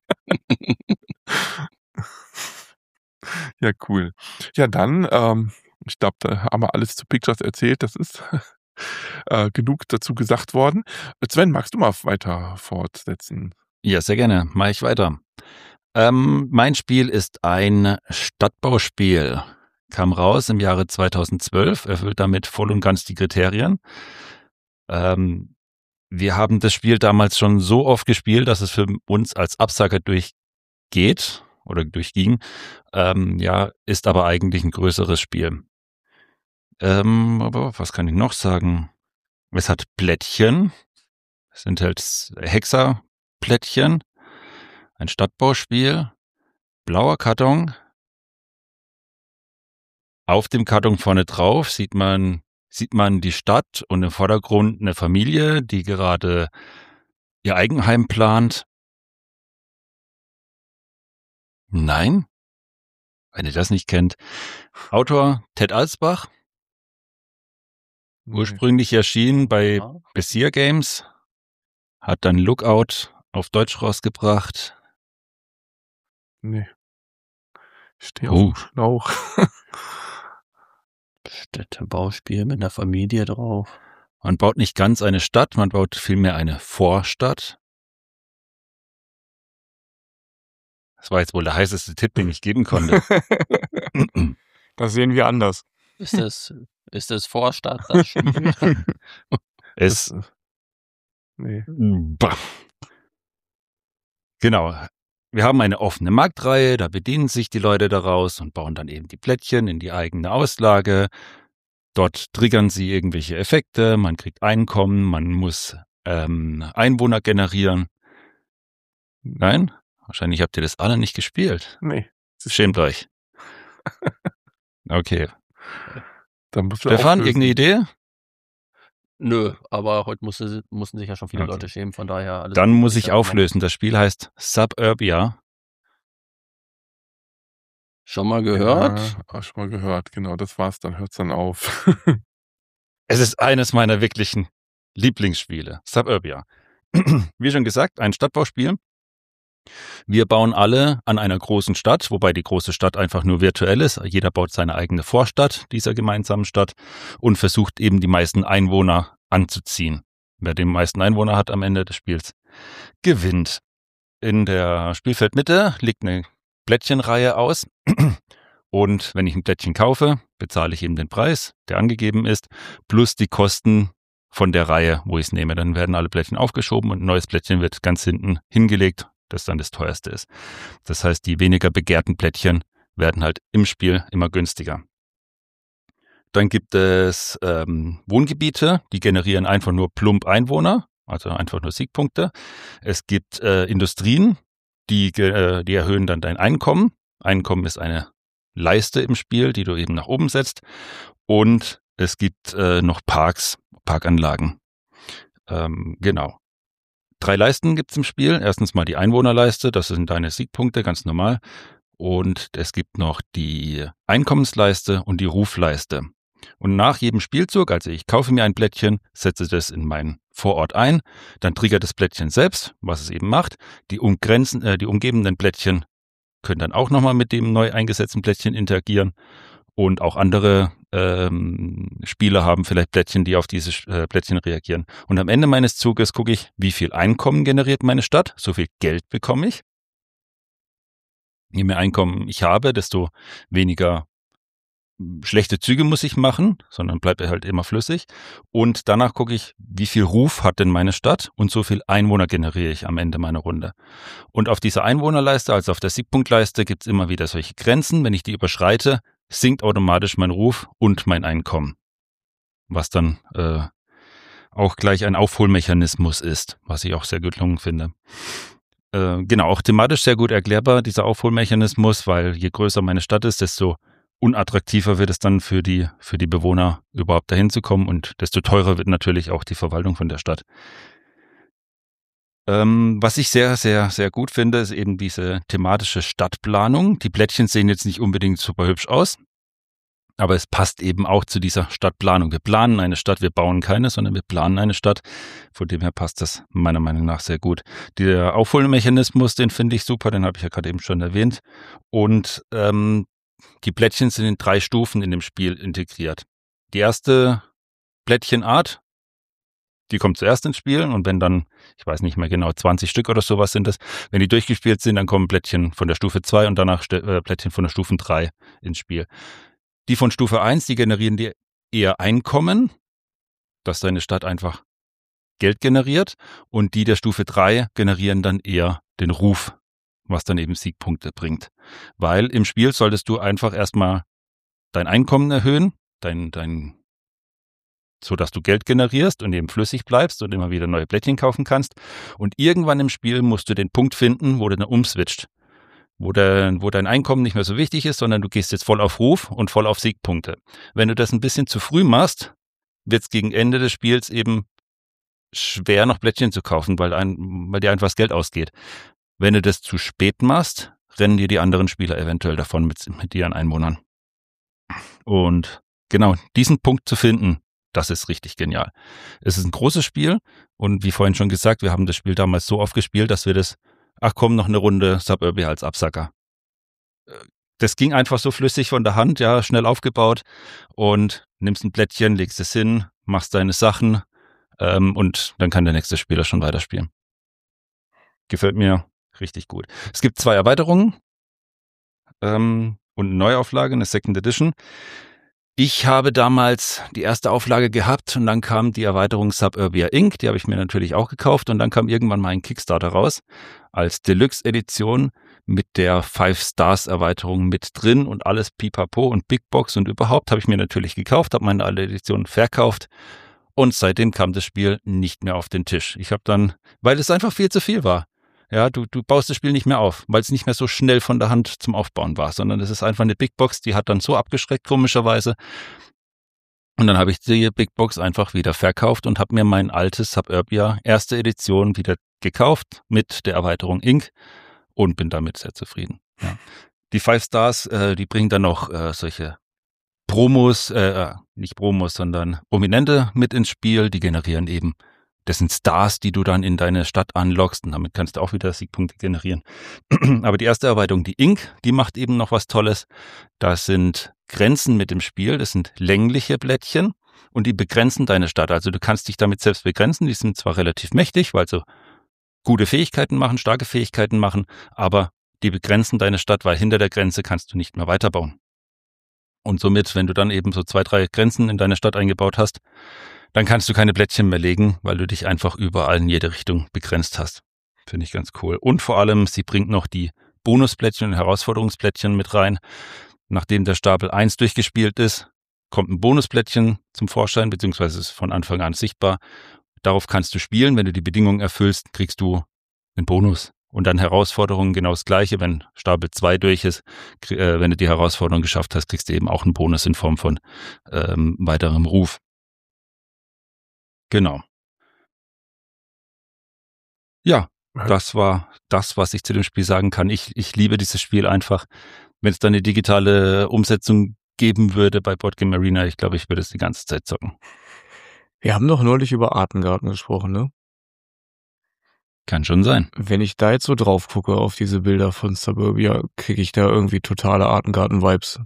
Speaker 1: Ja, cool. Ja, dann, ich glaube, da haben wir alles zu Pictures erzählt. Das ist genug dazu gesagt worden. Sven, magst du mal weiter fortsetzen?
Speaker 2: Ja, sehr gerne. Mache ich weiter. Mein Spiel ist ein Stadtbauspiel. Kam raus im Jahre 2012, erfüllt damit voll und ganz die Kriterien. Wir haben das Spiel damals schon so oft gespielt, dass es für uns als Absacker durchging. Ist aber eigentlich ein größeres Spiel. Aber was kann ich noch sagen? Es hat Plättchen. Es sind halt Hexerplättchen. Ein Stadtbauspiel. Blauer Karton. Auf dem Karton vorne drauf sieht man die Stadt und im Vordergrund eine Familie, die gerade ihr Eigenheim plant. Nein? Wenn ihr das nicht kennt. Autor Ted Alsbach. Ursprünglich erschienen bei Bezier Games. Hat dann Lookout auf Deutsch rausgebracht.
Speaker 1: Nee. Ich stehe auf dem Schlauch.
Speaker 3: Städtebauspiel mit einer Familie drauf.
Speaker 2: Man baut nicht ganz eine Stadt, man baut vielmehr eine Vorstadt. Das war jetzt wohl der heißeste Tipp, den ich geben konnte.
Speaker 4: Das sehen wir anders.
Speaker 3: Ist es Vorstadt, das Spiel?
Speaker 1: Nee.
Speaker 2: Bah. Genau. Wir haben eine offene Marktreihe, da bedienen sich die Leute daraus und bauen dann eben die Plättchen in die eigene Auslage. Dort triggern sie irgendwelche Effekte, man kriegt Einkommen, man muss Einwohner generieren. Nein? Wahrscheinlich habt ihr das alle nicht gespielt.
Speaker 1: Nee.
Speaker 2: Schämt euch. Okay.
Speaker 1: Dann musst du
Speaker 2: Stefan,
Speaker 1: auflösen.
Speaker 2: irgendeine Idee?
Speaker 3: Nö, aber heute mussten sich ja schon viele
Speaker 2: Okay.
Speaker 3: Leute schämen, von daher alles
Speaker 2: Dann
Speaker 3: gut.
Speaker 2: muss ich
Speaker 3: sag mal,
Speaker 2: auflösen. Das Spiel heißt Suburbia.
Speaker 3: Schon mal gehört?
Speaker 1: Ja, schon mal gehört, genau, das war's, dann hört's dann auf.
Speaker 2: Es ist eines meiner wirklichen Lieblingsspiele. Suburbia. Wie schon gesagt, ein Stadtbauspiel. Wir bauen alle an einer großen Stadt, wobei die große Stadt einfach nur virtuell ist. Jeder baut seine eigene Vorstadt dieser gemeinsamen Stadt und versucht eben die meisten Einwohner anzuziehen. Wer die meisten Einwohner hat am Ende des Spiels, gewinnt. In der Spielfeldmitte liegt eine Plättchenreihe aus. Und wenn ich ein Plättchen kaufe, bezahle ich eben den Preis, der angegeben ist, plus die Kosten von der Reihe, wo ich es nehme. Dann werden alle Plättchen aufgeschoben und ein neues Plättchen wird ganz hinten hingelegt, das dann das teuerste ist. Das heißt, die weniger begehrten Plättchen werden halt im Spiel immer günstiger. Dann gibt es Wohngebiete, die generieren einfach nur plump Einwohner, also einfach nur Siegpunkte. Es gibt Industrien, die erhöhen dann dein Einkommen. Einkommen ist eine Leiste im Spiel, die du eben nach oben setzt. Und es gibt noch Parkanlagen. Genau. 3 Leisten gibt's im Spiel. Erstens mal die Einwohnerleiste, das sind deine Siegpunkte, ganz normal. Und es gibt noch die Einkommensleiste und die Rufleiste. Und nach jedem Spielzug, also ich kaufe mir ein Plättchen, setze das in meinen Vorort ein, dann triggert das Plättchen selbst, was es eben macht. Die umgebenden Plättchen können dann auch nochmal mit dem neu eingesetzten Plättchen interagieren. Und auch andere Spieler haben vielleicht Plättchen, die auf diese Plättchen reagieren. Und am Ende meines Zuges gucke ich, wie viel Einkommen generiert meine Stadt, so viel Geld bekomme ich. Je mehr Einkommen ich habe, desto weniger schlechte Züge muss ich machen, sondern bleibt er halt immer flüssig. Und danach gucke ich, wie viel Ruf hat denn meine Stadt und so viel Einwohner generiere ich am Ende meiner Runde. Und auf dieser Einwohnerleiste, also auf der Siegpunktleiste, gibt es immer wieder solche Grenzen. Wenn ich die überschreite, sinkt automatisch mein Ruf und mein Einkommen. Was dann auch gleich ein Aufholmechanismus ist, was ich auch sehr gelungen finde. Genau, auch thematisch sehr gut erklärbar, dieser Aufholmechanismus, weil je größer meine Stadt ist, desto unattraktiver wird es dann für die Bewohner überhaupt dahin zu kommen und desto teurer wird natürlich auch die Verwaltung von der Stadt. Was ich sehr, sehr, sehr gut finde, ist eben diese thematische Stadtplanung. Die Plättchen sehen jetzt nicht unbedingt super hübsch aus, aber es passt eben auch zu dieser Stadtplanung. Wir planen eine Stadt, wir bauen keine, sondern wir planen eine Stadt. Von dem her passt das meiner Meinung nach sehr gut. Der Aufholmechanismus, den finde ich super, den habe ich ja gerade eben schon erwähnt. Und die Plättchen sind in 3 Stufen in dem Spiel integriert. Die erste Plättchenart, die kommt zuerst ins Spiel und wenn dann, ich weiß nicht mehr genau, 20 Stück oder sowas sind das, wenn die durchgespielt sind, dann kommen Plättchen von der Stufe 2 und danach Plättchen von der Stufe 3 ins Spiel. Die von Stufe 1, die generieren dir eher Einkommen, dass deine Stadt einfach Geld generiert und die der Stufe 3 generieren dann eher den Ruf, was dann eben Siegpunkte bringt. Weil im Spiel solltest du einfach erstmal dein Einkommen erhöhen, so dass du Geld generierst und eben flüssig bleibst und immer wieder neue Plättchen kaufen kannst. Und irgendwann im Spiel musst du den Punkt finden, wo du dann umswitcht. Wo dein Einkommen nicht mehr so wichtig ist, sondern du gehst jetzt voll auf Ruf und voll auf Siegpunkte. Wenn du das ein bisschen zu früh machst, wird es gegen Ende des Spiels eben schwer, noch Plättchen zu kaufen, weil dir einfach das Geld ausgeht. Wenn du das zu spät machst, rennen dir die anderen Spieler eventuell davon mit ihren Einwohnern. Und genau, diesen Punkt zu finden, das ist richtig genial. Es ist ein großes Spiel und wie vorhin schon gesagt, wir haben das Spiel damals so oft gespielt, dass wir noch eine Runde Suburbia als Absacker. Das ging einfach so flüssig von der Hand, ja, schnell aufgebaut und nimmst ein Plättchen, legst es hin, machst deine Sachen und dann kann der nächste Spieler schon weiterspielen. Gefällt mir richtig gut. Es gibt 2 Erweiterungen. und eine Neuauflage, eine Second Edition. Ich habe damals die erste Auflage gehabt und dann kam die Erweiterung Suburbia Inc., die habe ich mir natürlich auch gekauft und dann kam irgendwann mal ein Kickstarter raus als Deluxe-Edition mit der 5-Stars-Erweiterung mit drin und alles pipapo und Big Box und überhaupt habe ich mir natürlich gekauft, habe meine alte Edition verkauft und seitdem kam das Spiel nicht mehr auf den Tisch. Ich habe dann, weil es einfach viel zu viel war. Ja, du baust das Spiel nicht mehr auf, weil es nicht mehr so schnell von der Hand zum Aufbauen war, sondern es ist einfach eine Big Box, die hat dann so abgeschreckt, komischerweise. Und dann habe ich die Big Box einfach wieder verkauft und habe mir mein altes Suburbia erste Edition wieder gekauft mit der Erweiterung Inc. und bin damit sehr zufrieden. Ja. Die 5 Stars, die bringen dann noch solche Promos, nicht Promos, sondern Prominente mit ins Spiel, die generieren eben. Das sind Stars, die du dann in deine Stadt anlockst und damit kannst du auch wieder Siegpunkte generieren. Aber die erste Erweiterung, die Inc., die macht eben noch was Tolles. Das sind Grenzen mit dem Spiel, das sind längliche Blättchen und die begrenzen deine Stadt. Also du kannst dich damit selbst begrenzen, die sind zwar relativ mächtig, weil sie gute Fähigkeiten machen, starke Fähigkeiten machen, aber die begrenzen deine Stadt, weil hinter der Grenze kannst du nicht mehr weiterbauen. Und somit, wenn du dann eben so 2, 3 Grenzen in deine Stadt eingebaut hast, dann kannst du keine Blättchen mehr legen, weil du dich einfach überall in jede Richtung begrenzt hast. Finde ich ganz cool. Und vor allem, sie bringt noch die Bonusplättchen und Herausforderungsplättchen mit rein. Nachdem der Stapel 1 durchgespielt ist, kommt ein Bonusplättchen zum Vorschein, beziehungsweise ist von Anfang an sichtbar. Darauf kannst du spielen. Wenn du die Bedingungen erfüllst, kriegst du einen Bonus. Und dann Herausforderungen genau das Gleiche. Wenn Stapel 2 durch ist, wenn du die Herausforderung geschafft hast, kriegst du eben auch einen Bonus in Form von weiterem Ruf. Genau. Ja, das war das, was ich zu dem Spiel sagen kann. Ich liebe dieses Spiel einfach. Wenn es da eine digitale Umsetzung geben würde bei Boardgame Arena, ich glaube, ich würde es die ganze Zeit zocken.
Speaker 4: Wir haben doch neulich über Artengarten gesprochen, ne?
Speaker 2: Kann schon sein.
Speaker 4: Wenn ich da jetzt so drauf gucke auf diese Bilder von Suburbia, kriege ich da irgendwie totale Artengarten-Vibes.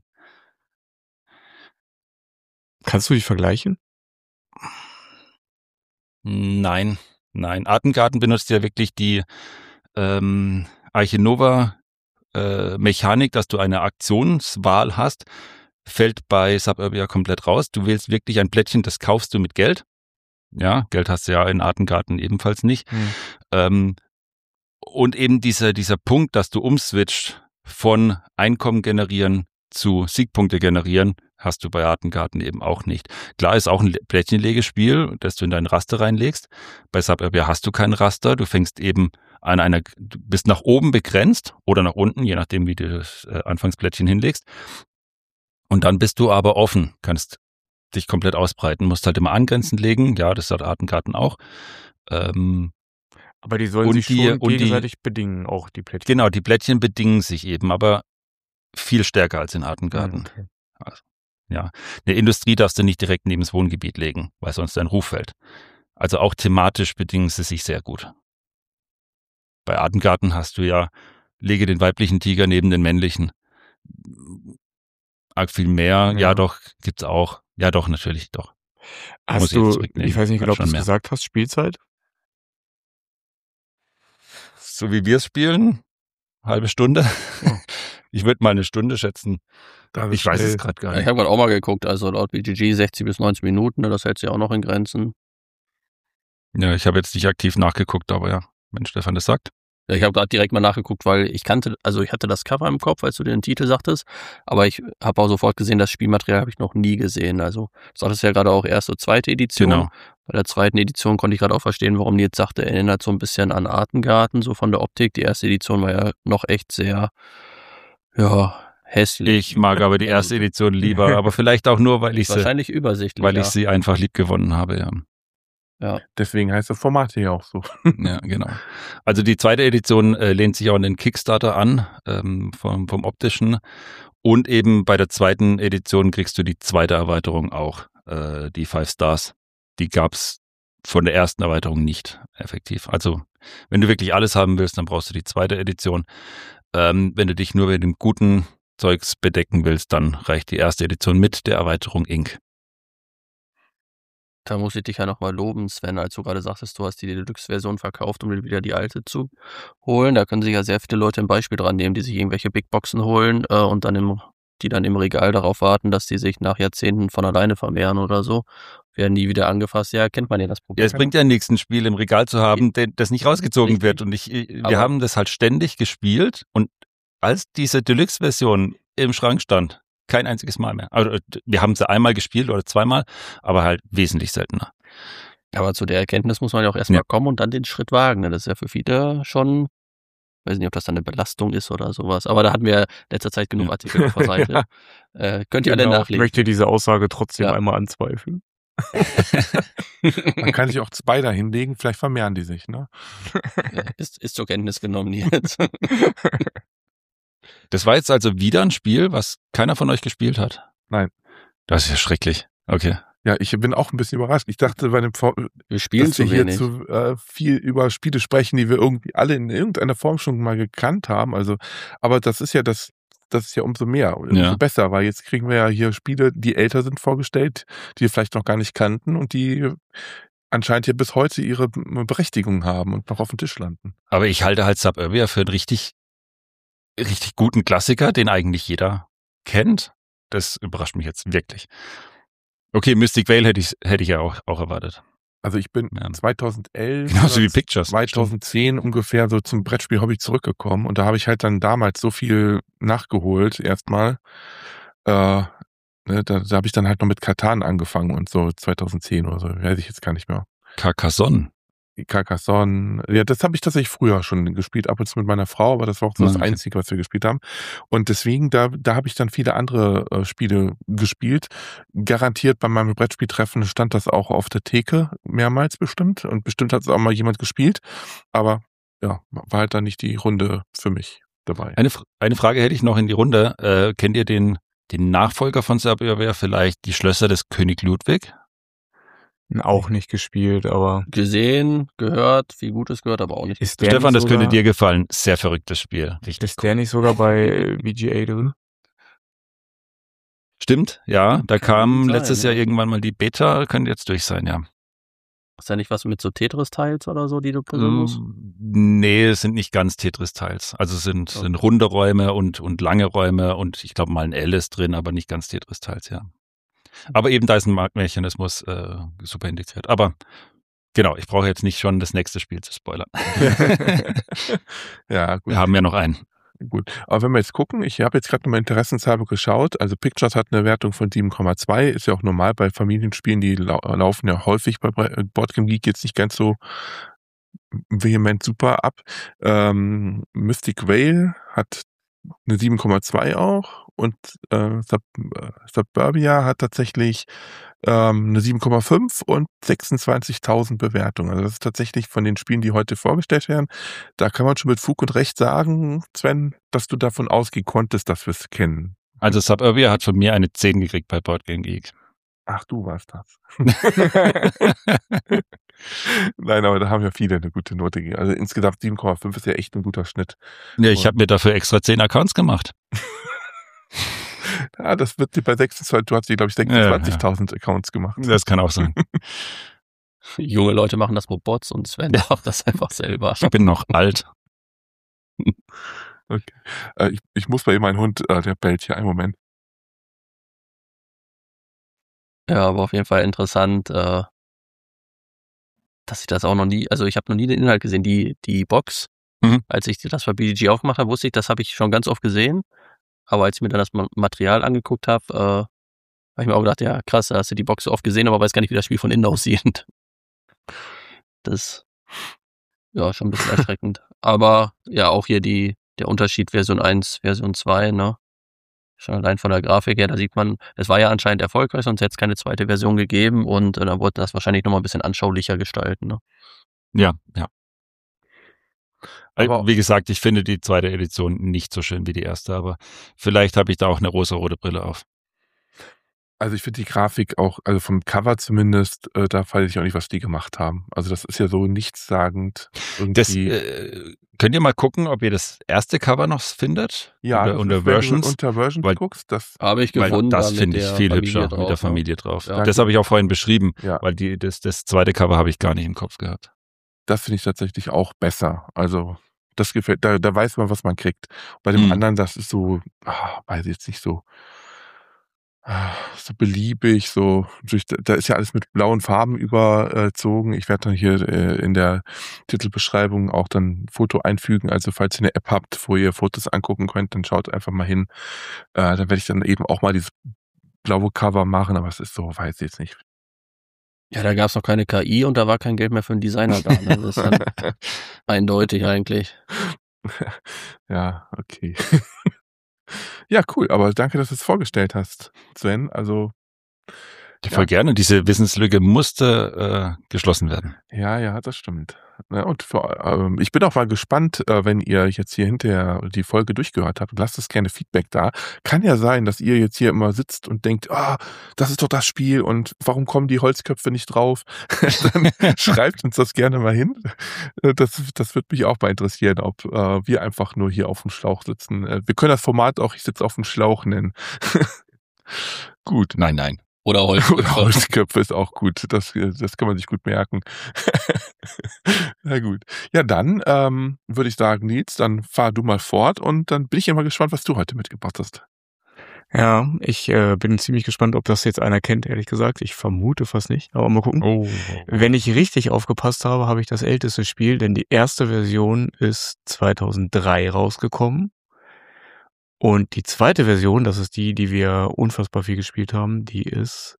Speaker 4: Kannst du die vergleichen?
Speaker 2: Nein. Artengarten benutzt ja wirklich die Arche Nova Mechanik, dass du eine Aktionswahl hast, fällt bei Suburbia komplett raus. Du wählst wirklich ein Plättchen, das kaufst du mit Geld. Ja, Geld hast du ja in Artengarten ebenfalls nicht. Und eben dieser Punkt, dass du umswitcht von Einkommen generieren zu Siegpunkte generieren, hast du bei Artengarten eben auch nicht. Klar ist auch ein Plättchenlegespiel, das du in dein Raster reinlegst. Bei Suburbia hast du kein Raster. Du fängst eben du bist nach oben begrenzt oder nach unten, je nachdem, wie du das Anfangsplättchen hinlegst. Und dann bist du aber offen, kannst dich komplett ausbreiten, musst halt immer angrenzend legen. Ja, das hat Artengarten auch.
Speaker 4: Aber die sollen sich schon gegenseitig bedingen, auch die Plättchen.
Speaker 2: Genau, die Plättchen bedingen sich eben, aber viel stärker als in Artengarten.
Speaker 4: Okay.
Speaker 2: Also, ja, eine Industrie darfst du nicht direkt neben das Wohngebiet legen, weil sonst dein Ruf fällt. Also auch thematisch bedingen sie sich sehr gut. Bei Artengarten hast du ja, lege den weiblichen Tiger neben den männlichen. Arg viel mehr, ja doch, gibt's auch. Ja doch, natürlich, doch.
Speaker 4: Hast du, ich weiß nicht genau, ob du es gesagt hast, Spielzeit?
Speaker 2: So wie wir es spielen, halbe Stunde. Ich würde mal eine Stunde schätzen. Ich weiß es gerade gar nicht.
Speaker 3: Ich habe gerade auch mal geguckt, also laut BGG 60 bis 90 Minuten, das hält sich auch noch in Grenzen.
Speaker 2: Ja, ich habe jetzt nicht aktiv nachgeguckt, aber ja, wenn Stefan das sagt.
Speaker 3: Ja, ich habe gerade direkt mal nachgeguckt, weil ich hatte das Cover im Kopf, als du den Titel sagtest, aber ich habe auch sofort gesehen, das Spielmaterial habe ich noch nie gesehen. Also du sagtest ja gerade auch erste, zweite Edition.
Speaker 2: Genau.
Speaker 3: Bei der zweiten Edition konnte ich gerade auch verstehen, warum die jetzt sagte, erinnert so ein bisschen an Artengarten, so von der Optik. Die erste Edition war ja noch echt sehr, hässlich.
Speaker 2: Ich mag aber die erste Edition lieber, aber vielleicht auch nur, weil ich
Speaker 3: wahrscheinlich übersichtlich,
Speaker 2: ich sie einfach lieb gewonnen habe, ja.
Speaker 1: Ja. Deswegen heißt das Format hier auch so.
Speaker 2: Ja, genau. Also die zweite Edition lehnt sich auch an den Kickstarter an, vom Optischen. Und eben bei der zweiten Edition kriegst du die zweite Erweiterung auch, die 5 Stars. Die gab's von der ersten Erweiterung nicht effektiv. Also wenn du wirklich alles haben willst, dann brauchst du die zweite Edition. Wenn du dich nur mit dem guten Zeugs bedecken willst, dann reicht die erste Edition mit der Erweiterung Inc.
Speaker 3: Da muss ich dich ja nochmal loben, Sven, als du gerade sagtest, du hast die Deluxe-Version verkauft, um dir wieder die alte zu holen. Da können sich ja sehr viele Leute ein Beispiel dran nehmen, die sich irgendwelche Big Boxen holen und die dann im Regal darauf warten, dass die sich nach Jahrzehnten von alleine vermehren oder so. Werden nie wieder angefasst. Ja, kennt man ja das Problem.
Speaker 2: Ja, es bringt ja nichts, ein Spiel im Regal zu haben, das nicht rausgezogen
Speaker 3: Richtig.
Speaker 2: wird. Und wir haben das halt ständig gespielt und als diese Deluxe-Version im Schrank stand, kein einziges Mal mehr. Also wir haben sie einmal gespielt oder zweimal, aber halt wesentlich seltener.
Speaker 3: Aber zu der Erkenntnis muss man ja auch erstmal kommen und dann den Schritt wagen. Ne? Das ist ja für viele schon, weiß nicht, ob das dann eine Belastung ist oder sowas. Aber da hatten wir letzter Zeit genug Artikel auf der Seite. Könnt ihr alle
Speaker 4: Ich
Speaker 3: nachlesen.
Speaker 4: möchte diese Aussage trotzdem einmal anzweifeln.
Speaker 1: Man kann sich auch zwei da hinlegen, vielleicht vermehren die sich, ne?
Speaker 3: Ist zur Kenntnis genommen jetzt.
Speaker 2: Das war jetzt also wieder ein Spiel, was keiner von euch gespielt hat?
Speaker 1: Nein.
Speaker 2: Das ist ja schrecklich. Okay.
Speaker 1: Ja, ich bin auch ein bisschen überrascht. Ich dachte bei dem
Speaker 3: Wir spielen
Speaker 1: dass wir
Speaker 3: zu
Speaker 1: hier
Speaker 3: wenig.
Speaker 1: zu viel über Spiele sprechen, die wir irgendwie alle in irgendeiner Form schon mal gekannt haben. Also, aber das ist ja umso mehr, umso besser, weil jetzt kriegen wir ja hier Spiele, die älter sind, vorgestellt, die wir vielleicht noch gar nicht kannten und die anscheinend hier bis heute ihre Berechtigung haben und noch auf dem Tisch landen.
Speaker 2: Aber ich halte halt Suburbia für einen richtig guten Klassiker, den eigentlich jeder kennt. Das überrascht mich jetzt wirklich. Okay, Mystic Vale hätte ich ja auch erwartet.
Speaker 1: Also ich bin 2011,
Speaker 2: genauso wie Pictures,
Speaker 1: 2010 ungefähr so zum Brettspiel-Hobby zurückgekommen und da habe ich halt dann damals so viel nachgeholt erstmal. Da habe ich dann halt noch mit Catan angefangen und so 2010 oder so, weiß ich jetzt gar nicht mehr.
Speaker 2: Carcassonne.
Speaker 1: Carcassonne, ja, das habe ich tatsächlich früher schon gespielt, ab und zu mit meiner Frau, aber das war auch so das Einzige, was wir gespielt haben. Und deswegen, da habe ich dann viele andere Spiele gespielt. Garantiert bei meinem Brettspieltreffen stand das auch auf der Theke mehrmals bestimmt und bestimmt hat es auch mal jemand gespielt, aber ja, war halt dann nicht die Runde für mich dabei.
Speaker 2: Eine Frage hätte ich noch in die Runde. Kennt ihr den Nachfolger von Suburbia vielleicht, die Schlösser des König Ludwig?
Speaker 4: Auch nicht gespielt, aber
Speaker 3: gesehen, gehört, wie gut es gehört, aber auch nicht.
Speaker 2: Stefan, das könnte dir gefallen. Sehr verrücktes Spiel. Richtig.
Speaker 4: Ist der nicht sogar bei VGA drin?
Speaker 2: Stimmt, ja. Da kam letztes Jahr irgendwann mal die Beta, könnte jetzt durch sein, ja.
Speaker 3: Ist ja nicht was mit so Tetris-Teils oder so, die du puzzeln musst?
Speaker 2: Nee, es sind nicht ganz Tetris-Teils. Also es sind runde Räume und lange Räume und ich glaube mal ein L ist drin, aber nicht ganz Tetris-Teils, ja. Aber eben da ist ein Marktmechanismus super integriert. Aber genau, ich brauche jetzt nicht schon das nächste Spiel zu spoilern.
Speaker 1: Ja, gut.
Speaker 2: Wir haben ja noch einen.
Speaker 1: Gut, aber wenn wir jetzt gucken, ich habe jetzt gerade nochmal interessenshalber geschaut, also Pictures hat eine Wertung von 7,2, ist ja auch normal bei Familienspielen, die laufen ja häufig bei Boardgame Geek jetzt nicht ganz so vehement super ab. Mystic Vale hat eine 7,2 auch und Suburbia hat tatsächlich eine 7,5 und 26.000 Bewertungen. Also das ist tatsächlich von den Spielen, die heute vorgestellt werden, da kann man schon mit Fug und Recht sagen, Sven, dass du davon ausgehen konntest, dass wir es kennen.
Speaker 2: Also Suburbia hat von mir eine 10 gekriegt bei Boardgame Geek.
Speaker 1: Ach, du warst das. Nein, aber da haben ja viele eine gute Note gegeben. Also insgesamt 7,5 ist ja echt ein guter Schnitt.
Speaker 2: Ja, ich habe mir dafür extra 10 Accounts gemacht.
Speaker 1: Ja, das wird dir bei 26, du hast dir, glaube ich, 26.000 Accounts gemacht.
Speaker 2: Das kann auch sein.
Speaker 3: Junge Leute machen das mit Bots und Sven macht das einfach selber.
Speaker 2: Ich bin noch alt.
Speaker 1: Okay. Ich muss bei ihm, mein Hund, der bellt hier, einen Moment.
Speaker 3: Ja, aber auf jeden Fall interessant, dass ich das auch noch nie, also ich habe noch nie den Inhalt gesehen, die Box, als ich das bei BGG aufgemacht habe, wusste ich, das habe ich schon ganz oft gesehen, aber als ich mir dann das Material angeguckt habe, habe ich mir auch gedacht, ja krass, da hast du die Box so oft gesehen, aber weiß gar nicht, wie das Spiel von innen aussieht. Das, ja, schon ein bisschen erschreckend. Aber ja, auch hier der Unterschied Version 1, Version 2, ne? Schon allein von der Grafik her, da sieht man, es war ja anscheinend erfolgreich, sonst hätte es keine zweite Version gegeben und dann wurde das wahrscheinlich nochmal ein bisschen anschaulicher gestalten. Ne?
Speaker 2: Ja. Aber wie gesagt, ich finde die zweite Edition nicht so schön wie die erste, aber vielleicht habe ich da auch eine rosa-rote Brille auf.
Speaker 1: Also ich finde die Grafik auch, also vom Cover zumindest, da weiß ich auch nicht, was die gemacht haben. Also das ist ja so nichtssagend
Speaker 2: Das
Speaker 1: irgendwie.
Speaker 2: könnt ihr mal gucken, ob ihr das erste Cover noch findet?
Speaker 1: Ja, das
Speaker 2: unter
Speaker 1: ist, wenn du
Speaker 2: Versions.
Speaker 1: unter Versions
Speaker 2: Weil-
Speaker 1: guckst, das
Speaker 3: Habe ich
Speaker 2: Weil
Speaker 3: gefunden.
Speaker 2: das
Speaker 3: da mit
Speaker 2: finde ich
Speaker 3: der
Speaker 2: viel
Speaker 3: Familie
Speaker 2: hübscher
Speaker 3: drauf,
Speaker 2: mit der
Speaker 3: ne?
Speaker 2: Familie drauf.
Speaker 3: Ja.
Speaker 2: Das habe ich auch vorhin beschrieben,
Speaker 1: Ja.
Speaker 2: weil das zweite Cover habe ich gar nicht im Kopf gehabt.
Speaker 1: Das finde ich tatsächlich auch besser. Also das gefällt, da weiß man, was man kriegt. Bei dem anderen, das ist so, weiß ich jetzt nicht so beliebig, so da ist ja alles mit blauen Farben überzogen. Ich werde dann hier in der Titelbeschreibung auch dann ein Foto einfügen. Also falls ihr eine App habt, wo ihr Fotos angucken könnt, dann schaut einfach mal hin. Dann werde ich dann eben auch mal dieses blaue Cover machen, aber es ist so, weiß ich jetzt nicht.
Speaker 3: Ja, da gab es noch keine KI und da war kein Geld mehr für einen Designer da. Ne? Das ist dann eindeutig eigentlich.
Speaker 1: Ja, okay. Ja, cool, aber danke, dass du es vorgestellt hast, Sven. Also
Speaker 2: Voll gerne. Diese Wissenslücke musste geschlossen werden.
Speaker 1: ja, das stimmt. Ja, und ich bin auch mal gespannt, wenn ihr jetzt hier hinterher die Folge durchgehört habt. Lasst uns gerne Feedback da. Kann ja sein, dass ihr jetzt hier immer sitzt und denkt, das ist doch das Spiel und warum kommen die Holzköpfe nicht drauf? Dann schreibt uns das gerne mal hin. Das würde mich auch mal interessieren, ob wir einfach nur hier auf dem Schlauch sitzen. Wir können das Format auch, ich sitze auf dem Schlauch nennen. Gut.
Speaker 2: Nein.
Speaker 3: Oder Holzköpfe.
Speaker 1: Oder Holzköpfe ist auch gut. Das kann man sich gut merken. Na gut. Ja, dann würde ich sagen, Nils, dann fahr du mal fort und dann bin ich immer gespannt, was du heute mitgebracht hast.
Speaker 4: Ja, ich bin ziemlich gespannt, ob das jetzt einer kennt, ehrlich gesagt. Ich vermute fast nicht, aber mal gucken.
Speaker 2: Oh.
Speaker 4: Wenn ich richtig aufgepasst habe, habe ich das älteste Spiel, denn die erste Version ist 2003 rausgekommen. Und die zweite Version, das ist die wir unfassbar viel gespielt haben, die ist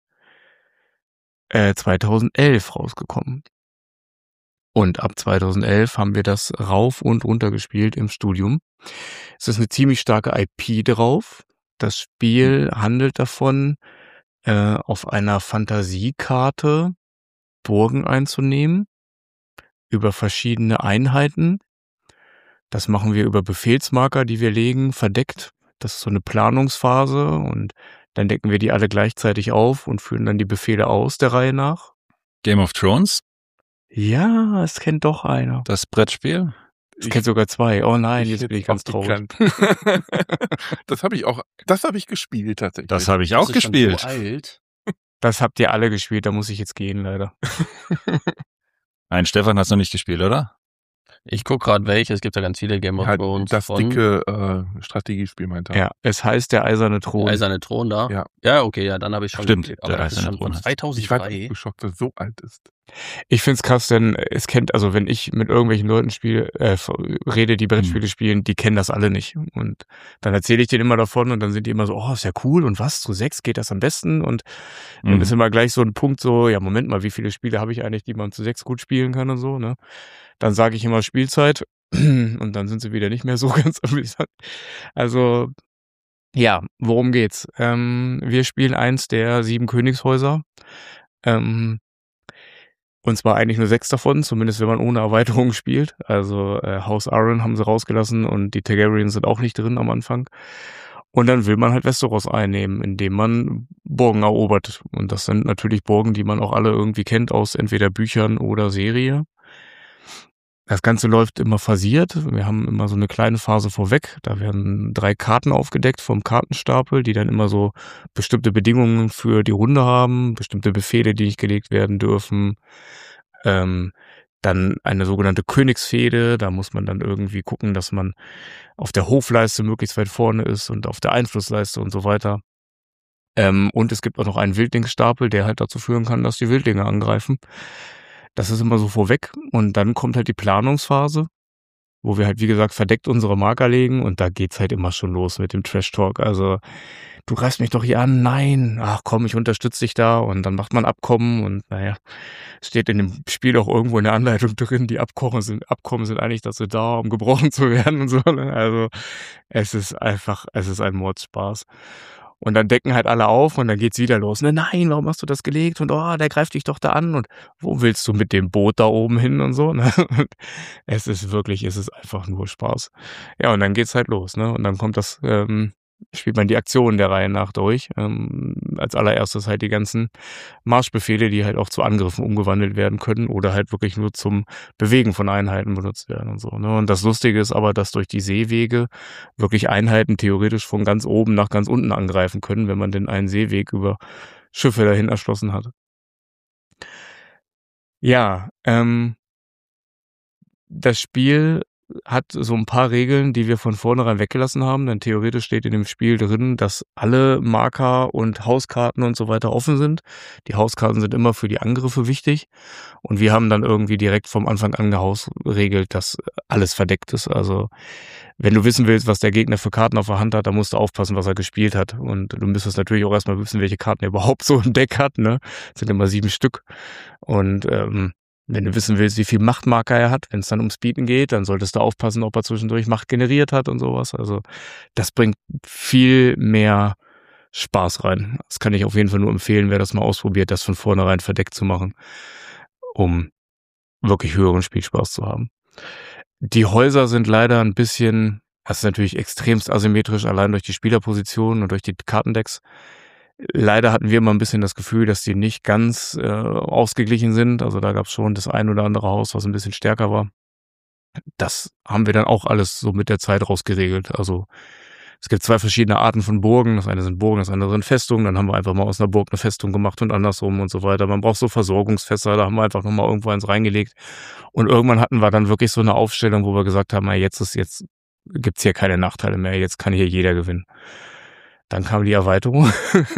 Speaker 4: 2011 rausgekommen. Und ab 2011 haben wir das rauf und runter gespielt im Studium. Es ist eine ziemlich starke IP drauf. Das Spiel handelt davon, auf einer Fantasiekarte Burgen einzunehmen über verschiedene Einheiten. Das machen wir über Befehlsmarker, die wir legen, verdeckt. Das ist so eine Planungsphase und dann decken wir die alle gleichzeitig auf und führen dann die Befehle aus der Reihe nach.
Speaker 2: Game of Thrones,
Speaker 4: Ja, es kennt doch einer.
Speaker 2: das Brettspiel.
Speaker 4: Es kennt sogar zwei. Oh nein, jetzt bin ich ganz
Speaker 1: auch
Speaker 4: traurig.
Speaker 1: gekannt. Das habe ich gespielt tatsächlich.
Speaker 2: Das habe ich auch
Speaker 3: Das ist schon
Speaker 2: gespielt.
Speaker 3: So alt.
Speaker 4: Das habt ihr alle gespielt, da muss ich jetzt gehen, leider.
Speaker 2: Nein, Stefan hat's noch nicht gespielt, oder?
Speaker 3: Ich gucke gerade welche. Es gibt ja ganz viele Game of
Speaker 1: Halt
Speaker 3: Thrones.
Speaker 1: das
Speaker 3: von
Speaker 1: dicke Strategiespiel, meinte er.
Speaker 4: Ja, es heißt der Eiserne Thron.
Speaker 3: Der Eiserne Thron da.
Speaker 1: Ja.
Speaker 3: Okay, ja, dann habe ich schon
Speaker 2: Stimmt,
Speaker 3: geklickt.
Speaker 2: der
Speaker 3: Aber das ist
Speaker 2: Eiserne
Speaker 3: schon von
Speaker 2: Thron.
Speaker 1: Ich war
Speaker 3: 2003.
Speaker 1: geschockt, dass es so alt ist.
Speaker 4: Ich find's krass, denn es kennt, also wenn ich mit irgendwelchen Leuten rede, die Brettspiele spielen, die kennen das alle nicht. Und dann erzähle ich denen immer davon und dann sind die immer so, oh, ist ja cool und was, zu 6 geht das am besten? Und dann ist immer gleich so ein Punkt so, ja, Moment mal, wie viele Spiele habe ich eigentlich, die man zu 6 gut spielen kann und so, ne? Dann sage ich immer Spielzeit und dann sind sie wieder nicht mehr so ganz amüsant. Also, ja, worum geht's? Wir spielen eins der 7 Königshäuser. Und zwar eigentlich nur 6 davon, zumindest wenn man ohne Erweiterung spielt. Also Haus Arryn haben sie rausgelassen und die Targaryens sind auch nicht drin am Anfang. Und dann will man halt Westeros einnehmen, indem man Burgen erobert. Und das sind natürlich Burgen, die man auch alle irgendwie kennt aus entweder Büchern oder Serie. Das Ganze läuft immer phasiert. Wir haben immer so eine kleine Phase vorweg. Da werden 3 Karten aufgedeckt vom Kartenstapel, die dann immer so bestimmte Bedingungen für die Runde haben, bestimmte Befehle, die nicht gelegt werden dürfen. Dann eine sogenannte Königsfehde. Da muss man dann irgendwie gucken, dass man auf der Hofleiste möglichst weit vorne ist und auf der Einflussleiste und so weiter. Und es gibt auch noch einen Wildlingsstapel, der halt dazu führen kann, dass die Wildlinge angreifen. Das ist immer so vorweg und dann kommt halt die Planungsphase, wo wir halt, wie gesagt, verdeckt unsere Marker legen und da geht's halt immer schon los mit dem Trash-Talk. Also, du greifst mich doch hier an, nein, ach komm, ich unterstütze dich da und dann macht man Abkommen und naja, steht in dem Spiel auch irgendwo in der Anleitung drin, die Abkommen sind eigentlich dazu da, um gebrochen zu werden und so. Ne? Also, es ist ein Mordspaß. Und dann decken halt alle auf und dann geht's wieder los. Ne, nein, warum hast du das gelegt? Und der greift dich doch da an. Und wo willst du mit dem Boot da oben hin und so? Ne? Und es ist einfach nur Spaß. Ja, und dann geht's halt los. Ne? Und dann kommt das spielt man die Aktionen der Reihe nach durch. Als allererstes halt die ganzen Marschbefehle, die halt auch zu Angriffen umgewandelt werden können oder halt wirklich nur zum Bewegen von Einheiten benutzt werden und so. Ne? Und das Lustige ist aber, dass durch die Seewege wirklich Einheiten theoretisch von ganz oben nach ganz unten angreifen können, wenn man denn einen Seeweg über Schiffe dahin erschlossen hat. Ja, das Spiel hat so ein paar Regeln, die wir von vornherein weggelassen haben, denn theoretisch steht in dem Spiel drin, dass alle Marker und Hauskarten und so weiter offen sind. Die Hauskarten sind immer für die Angriffe wichtig und wir haben dann irgendwie direkt vom Anfang an geregelt, dass alles verdeckt ist. Also, wenn du wissen willst, was der Gegner für Karten auf der Hand hat, dann musst du aufpassen, was er gespielt hat und du müsstest natürlich auch erstmal wissen, welche Karten er überhaupt so im Deck hat, ne? Das sind immer 7 Stück und, wenn du wissen willst, wie viel Machtmarker er hat, wenn es dann ums Bieten geht, dann solltest du aufpassen, ob er zwischendurch Macht generiert hat und sowas. Also das bringt viel mehr Spaß rein. Das kann ich auf jeden Fall nur empfehlen, wer das mal ausprobiert, das von vornherein verdeckt zu machen, um wirklich höheren Spielspaß zu haben. Die Häuser sind leider ein bisschen, das ist natürlich extremst asymmetrisch, allein durch die Spielerpositionen und durch die Kartendecks. Leider hatten wir immer ein bisschen das Gefühl, dass die nicht ganz ausgeglichen sind. Also da gab es schon das ein oder andere Haus, was ein bisschen stärker war. Das haben wir dann auch alles so mit der Zeit rausgeregelt. Also es gibt 2 verschiedene Arten von Burgen. Das eine sind Burgen, das andere sind Festungen. Dann haben wir einfach mal aus einer Burg eine Festung gemacht und andersrum und so weiter. Man braucht so Versorgungsfässer, da haben wir einfach nochmal irgendwo eins reingelegt. Und irgendwann hatten wir dann wirklich so eine Aufstellung, wo wir gesagt haben, jetzt gibt's hier keine Nachteile mehr, jetzt kann hier jeder gewinnen. Dann kam die Erweiterung.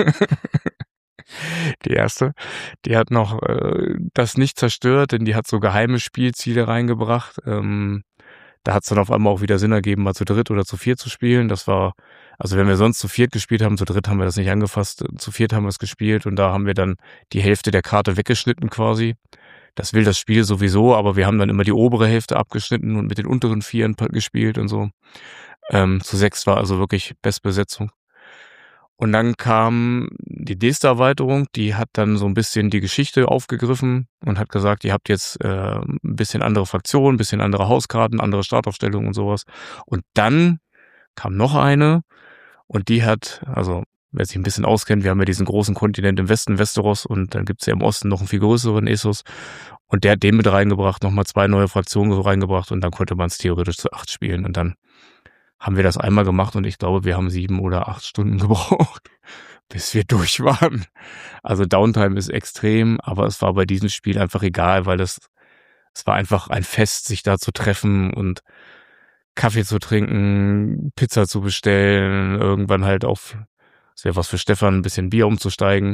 Speaker 4: Die erste. Die hat noch das nicht zerstört, denn die hat so geheime Spielziele reingebracht. Da hat es dann auf einmal auch wieder Sinn ergeben, mal zu dritt oder zu viert zu spielen. Das war, also wenn wir sonst zu viert gespielt haben, zu dritt haben wir das nicht angefasst, zu viert haben wir es gespielt und da haben wir dann die Hälfte der Karte weggeschnitten quasi. Das will das Spiel sowieso, aber wir haben dann immer die obere Hälfte abgeschnitten und mit den unteren Vieren gespielt und so. Zu 6 war also wirklich Bestbesetzung. Und dann kam die nächste Erweiterung, die hat dann so ein bisschen die Geschichte aufgegriffen und hat gesagt, ihr habt jetzt ein bisschen andere Fraktionen, ein bisschen andere Hauskarten, andere Startaufstellungen und sowas. Und dann kam noch eine und die hat, also wer sich ein bisschen auskennt, wir haben ja diesen großen Kontinent im Westen, Westeros, und dann gibt's ja im Osten noch einen viel größeren Essos. Und der hat den mit reingebracht, nochmal 2 neue Fraktionen so reingebracht und dann konnte man es theoretisch zu 8 spielen. Und dann haben wir das einmal gemacht und ich glaube, wir haben 7 oder 8 Stunden gebraucht, bis wir durch waren. Also Downtime ist extrem, aber es war bei diesem Spiel einfach egal, weil es war einfach ein Fest, sich da zu treffen und Kaffee zu trinken, Pizza zu bestellen, irgendwann halt auf, das wäre was für Stefan, ein bisschen Bier umzusteigen.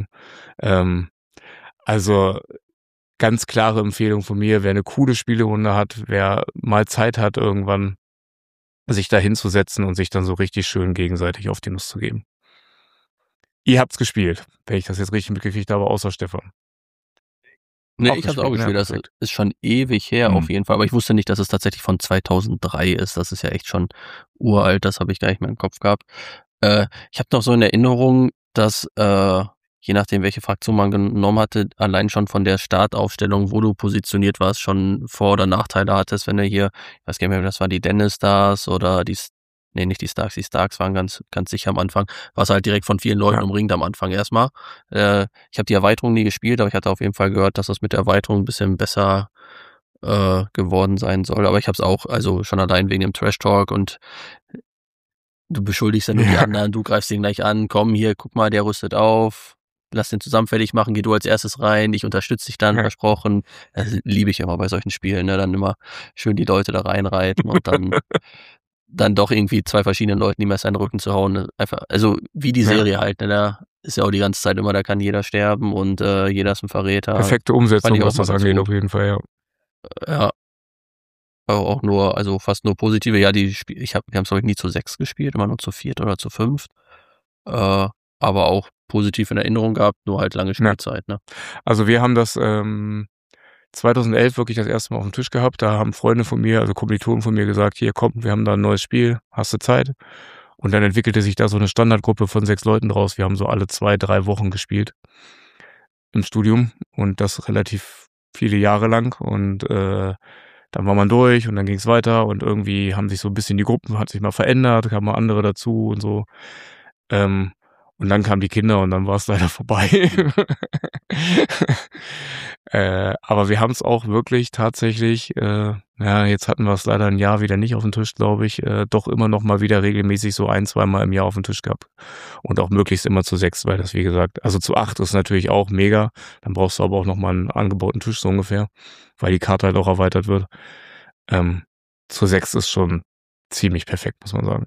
Speaker 4: Also ganz klare Empfehlung von mir, wer eine coole Spielrunde hat, wer mal Zeit hat, irgendwann sich da hinzusetzen und sich dann so richtig schön gegenseitig auf die Nuss zu geben. Ihr habt's gespielt, wenn ich das jetzt richtig mitgekriegt habe, außer Stefan.
Speaker 3: Nee,
Speaker 4: Auch
Speaker 3: ich hab's auch
Speaker 4: gespielt,
Speaker 3: gespielt.
Speaker 4: ja,
Speaker 3: Das
Speaker 4: perfekt.
Speaker 3: ist schon ewig her auf jeden Fall. Aber ich wusste nicht, dass es tatsächlich von 2003 ist. Das ist ja echt schon uralt. Das habe ich gar nicht mehr im Kopf gehabt. Ich habe noch so in Erinnerung, dass je nachdem, welche Fraktion man genommen hatte, allein schon von der Startaufstellung, wo du positioniert warst, schon Vor- oder Nachteile hattest, wenn du hier, ich weiß gar nicht mehr, das waren die Dennis Stars oder nicht die Starks waren ganz sicher am Anfang, warst halt direkt von vielen Leuten umringt am Anfang erstmal. Ich habe die Erweiterung nie gespielt, aber ich hatte auf jeden Fall gehört, dass das mit der Erweiterung ein bisschen besser geworden sein soll. Aber ich habe es auch, also schon allein wegen dem Trash Talk und du beschuldigst ja nur die anderen, du greifst ihn gleich an, komm hier, guck mal, der rüstet auf, lass den zusammen fertig machen, geh du als erstes rein, ich unterstütze dich dann, versprochen. Das liebe ich immer bei solchen Spielen, ne? Dann immer schön die Leute da reinreiten und dann doch irgendwie 2 verschiedenen Leuten die Messer in den Rücken zu hauen. Ne? Einfach, also wie die Serie halt, ne? Da ist ja auch die ganze Zeit immer, da kann jeder sterben und jeder ist ein Verräter.
Speaker 4: Perfekte Umsetzung, was das angeht, auf jeden Fall, ja.
Speaker 3: Ja. Auch nur, also fast nur positive. Ja, wir haben es glaube ich nie zu 6 gespielt, immer nur zu 4 oder zu 5. Aber auch positiv in Erinnerung gehabt, nur halt lange Spielzeit, ne? Also
Speaker 4: wir haben das 2011 wirklich das erste Mal auf dem Tisch gehabt. Da haben Freunde von mir, also Kommilitonen von mir gesagt, hier komm, wir haben da ein neues Spiel, hast du Zeit? Und dann entwickelte sich da so eine Standardgruppe von 6 Leuten draus. Wir haben so alle 2-3 Wochen gespielt im Studium und das relativ viele Jahre lang und dann war man durch und dann ging es weiter und irgendwie haben sich so ein bisschen die Gruppen, hat sich mal verändert, kamen mal andere dazu und so. Und dann kamen die Kinder und dann war es leider vorbei. Aber wir haben es auch wirklich tatsächlich, jetzt hatten wir es leider ein Jahr wieder nicht auf dem Tisch, glaube ich, doch immer noch mal wieder regelmäßig so 1-2 Mal im Jahr auf dem Tisch gehabt. Und auch möglichst immer zu 6, weil das, wie gesagt, also zu 8 ist natürlich auch mega. Dann brauchst du aber auch noch mal einen angebauten Tisch so ungefähr, weil die Karte halt auch erweitert wird. Zu 6 ist schon ziemlich perfekt, muss man sagen.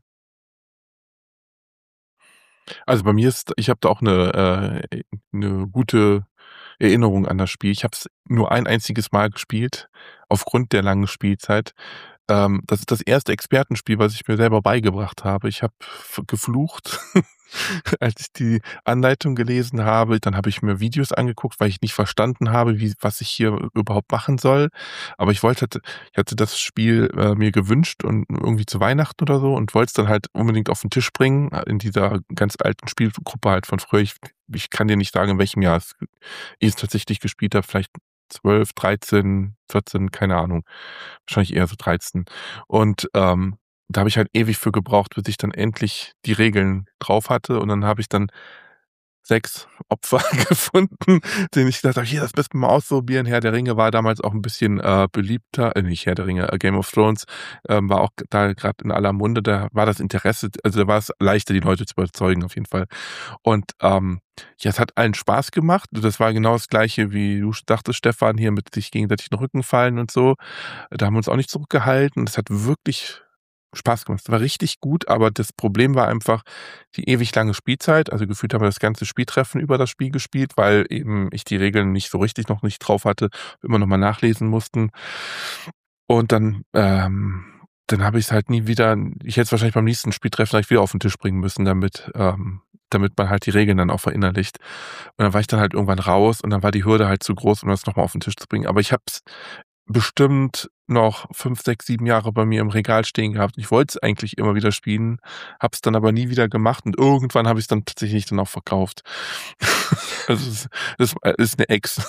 Speaker 1: Also bei mir ich habe da auch eine gute Erinnerung an das Spiel. Ich habe es nur ein einziges Mal gespielt, aufgrund der langen Spielzeit. Das ist das erste Expertenspiel, was ich mir selber beigebracht habe. Ich habe geflucht, als ich die Anleitung gelesen habe. Dann habe ich mir Videos angeguckt, weil ich nicht verstanden habe, was ich hier überhaupt machen soll. Aber ich hatte das Spiel mir gewünscht und irgendwie zu Weihnachten oder so und wollte es dann halt unbedingt auf den Tisch bringen, in dieser ganz alten Spielgruppe halt von früher. Ich kann dir nicht sagen, in welchem Jahr ich es tatsächlich gespielt habe, vielleicht 12, 13, 14, keine Ahnung. Wahrscheinlich eher so 13. Und da habe ich halt ewig für gebraucht, bis ich dann endlich die Regeln drauf hatte. Und dann habe ich dann 6 Opfer gefunden, denen ich gedacht habe, hier, das müssen wir mal ausprobieren. Herr der Ringe war damals auch ein bisschen beliebter, nicht Herr der Ringe, Game of Thrones war auch da gerade in aller Munde. Da war das Interesse, also da war es leichter, die Leute zu überzeugen auf jeden Fall. Und ja, es hat allen Spaß gemacht. Das war genau das Gleiche, wie du dachtest, Stefan, hier mit sich gegenseitig in den Rücken fallen und so. Da haben wir uns auch nicht zurückgehalten. Das hat wirklich Spaß gemacht. Es war richtig gut, aber das Problem war einfach die ewig lange Spielzeit. Also gefühlt haben wir das ganze Spieltreffen über das Spiel gespielt, weil eben ich die Regeln nicht so richtig noch nicht drauf hatte, immer noch mal nachlesen mussten. Und dann habe ich es halt nie wieder, ich hätte es wahrscheinlich beim nächsten Spieltreffen gleich wieder auf den Tisch bringen müssen, damit man halt die Regeln dann auch verinnerlicht. Und dann war ich dann halt irgendwann raus und dann war die Hürde halt zu groß, um das nochmal auf den Tisch zu bringen. Aber ich habe es bestimmt noch 5, 6, 7 Jahre bei mir im Regal stehen gehabt. Ich wollte es eigentlich immer wieder spielen, habe es dann aber nie wieder gemacht und irgendwann habe ich es dann tatsächlich dann auch verkauft. Also das ist eine Ex.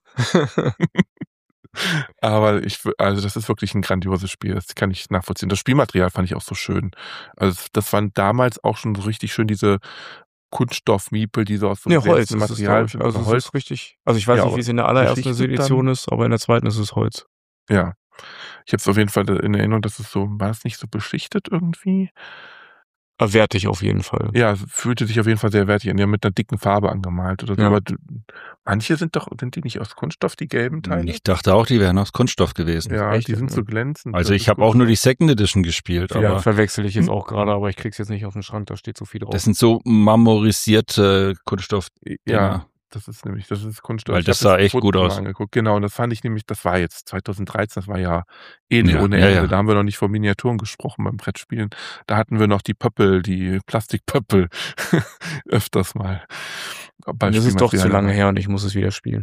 Speaker 1: Aber also das ist wirklich ein grandioses Spiel, das kann ich nachvollziehen. Das Spielmaterial fand ich auch so schön. Also das waren damals auch schon so richtig schön diese Kunststoff-Miepel, die so aus so
Speaker 4: Ja, Holz
Speaker 1: glänzendem
Speaker 4: ist es,
Speaker 1: Material
Speaker 4: glaube ich. Also es
Speaker 1: Holz.
Speaker 4: ist richtig, also ich weiß
Speaker 1: Ja,
Speaker 4: nicht,
Speaker 1: aber
Speaker 4: wie es in der allerersten
Speaker 1: beschichtet
Speaker 4: Edition
Speaker 1: dann.
Speaker 4: ist, aber in der zweiten ist es Holz.
Speaker 1: Ja. Ich habe es auf jeden Fall in Erinnerung, dass es so war es nicht so beschichtet irgendwie?
Speaker 4: Wertig auf jeden Fall.
Speaker 1: Ja, es fühlte sich auf jeden Fall sehr wertig an. Die haben mit einer dicken Farbe angemalt oder so.
Speaker 4: Ja.
Speaker 1: Aber manche sind die nicht aus Kunststoff, die gelben Teile?
Speaker 2: Ich dachte auch, die wären aus Kunststoff gewesen.
Speaker 1: Ja,
Speaker 4: Echt?
Speaker 1: die sind so glänzend.
Speaker 2: Also
Speaker 1: Das
Speaker 2: ich
Speaker 1: ist
Speaker 2: habe auch nur die
Speaker 1: Kunststoff.
Speaker 2: Second Edition gespielt,
Speaker 4: Ja,
Speaker 2: aber
Speaker 4: verwechsel ich jetzt auch gerade, aber ich krieg's jetzt nicht auf den Schrank, da steht so viel drauf.
Speaker 2: das sind so marmorisierte Kunststoff.
Speaker 1: Ja, das ist Kunststoff.
Speaker 2: Weil
Speaker 1: Ich
Speaker 2: das
Speaker 1: habe
Speaker 2: sah echt
Speaker 1: Foto
Speaker 2: gut
Speaker 1: mal
Speaker 2: aus.
Speaker 1: angeguckt. Genau, und das fand ich nämlich, das war jetzt 2013, das war ja edel
Speaker 2: Ja,
Speaker 1: ohne
Speaker 2: ja,
Speaker 1: Ende.
Speaker 2: ja.
Speaker 1: Da haben wir noch nicht von Miniaturen gesprochen beim Brettspielen. Da hatten wir noch die Plastikpöppel öfters mal.
Speaker 4: Und das ist doch zu lange her und ich muss es wieder spielen.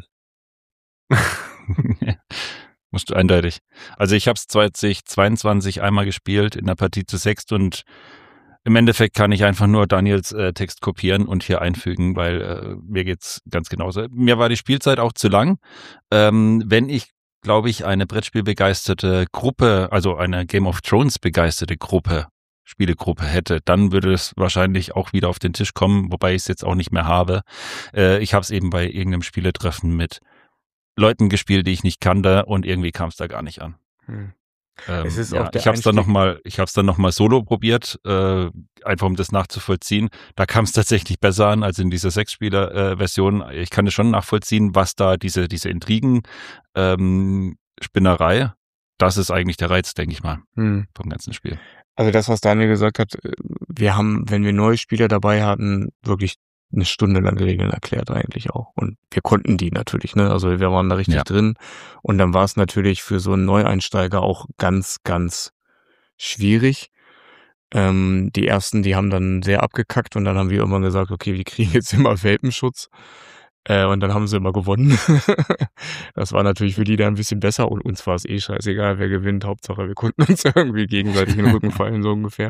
Speaker 2: Musst du eindeutig. Also ich habe es 2022 einmal gespielt in der Partie zu 6 und im Endeffekt kann ich einfach nur Daniels Text kopieren und hier einfügen, weil mir geht's ganz genauso. Mir war die Spielzeit auch zu lang. Wenn ich, glaube ich, eine Brettspielbegeisterte Gruppe, also eine Game of Thrones begeisterte Spielegruppe hätte, dann würde es wahrscheinlich auch wieder auf den Tisch kommen, wobei ich es jetzt auch nicht mehr habe. Ich habe es eben bei irgendeinem Spieletreffen mit Leuten gespielt, die ich nicht kannte und irgendwie kam es da gar nicht an.
Speaker 4: Es ist auch der
Speaker 2: ich habe es dann nochmal solo probiert, einfach um das nachzuvollziehen. Da kam es tatsächlich besser an als in dieser 6-Spieler-Version. Ich kann es schon nachvollziehen, was da diese Intrigen, Spinnerei, das ist eigentlich der Reiz, denke ich mal, vom ganzen Spiel.
Speaker 4: Also das, was Daniel gesagt hat, wir haben, wenn wir neue Spieler dabei hatten, wirklich eine Stunde lang Regeln erklärt eigentlich auch. Und wir konnten die natürlich, ne? Also wir waren da richtig drin. Und dann war es natürlich für so einen Neueinsteiger auch ganz, ganz schwierig. Die ersten, die haben dann sehr abgekackt und dann haben wir immer gesagt, okay, wir kriegen jetzt immer Welpenschutz. Und dann haben sie immer gewonnen. Das war natürlich für die dann ein bisschen besser und uns war es eh scheißegal, wer gewinnt. Hauptsache, wir konnten uns irgendwie gegenseitig in den Rücken fallen, so ungefähr.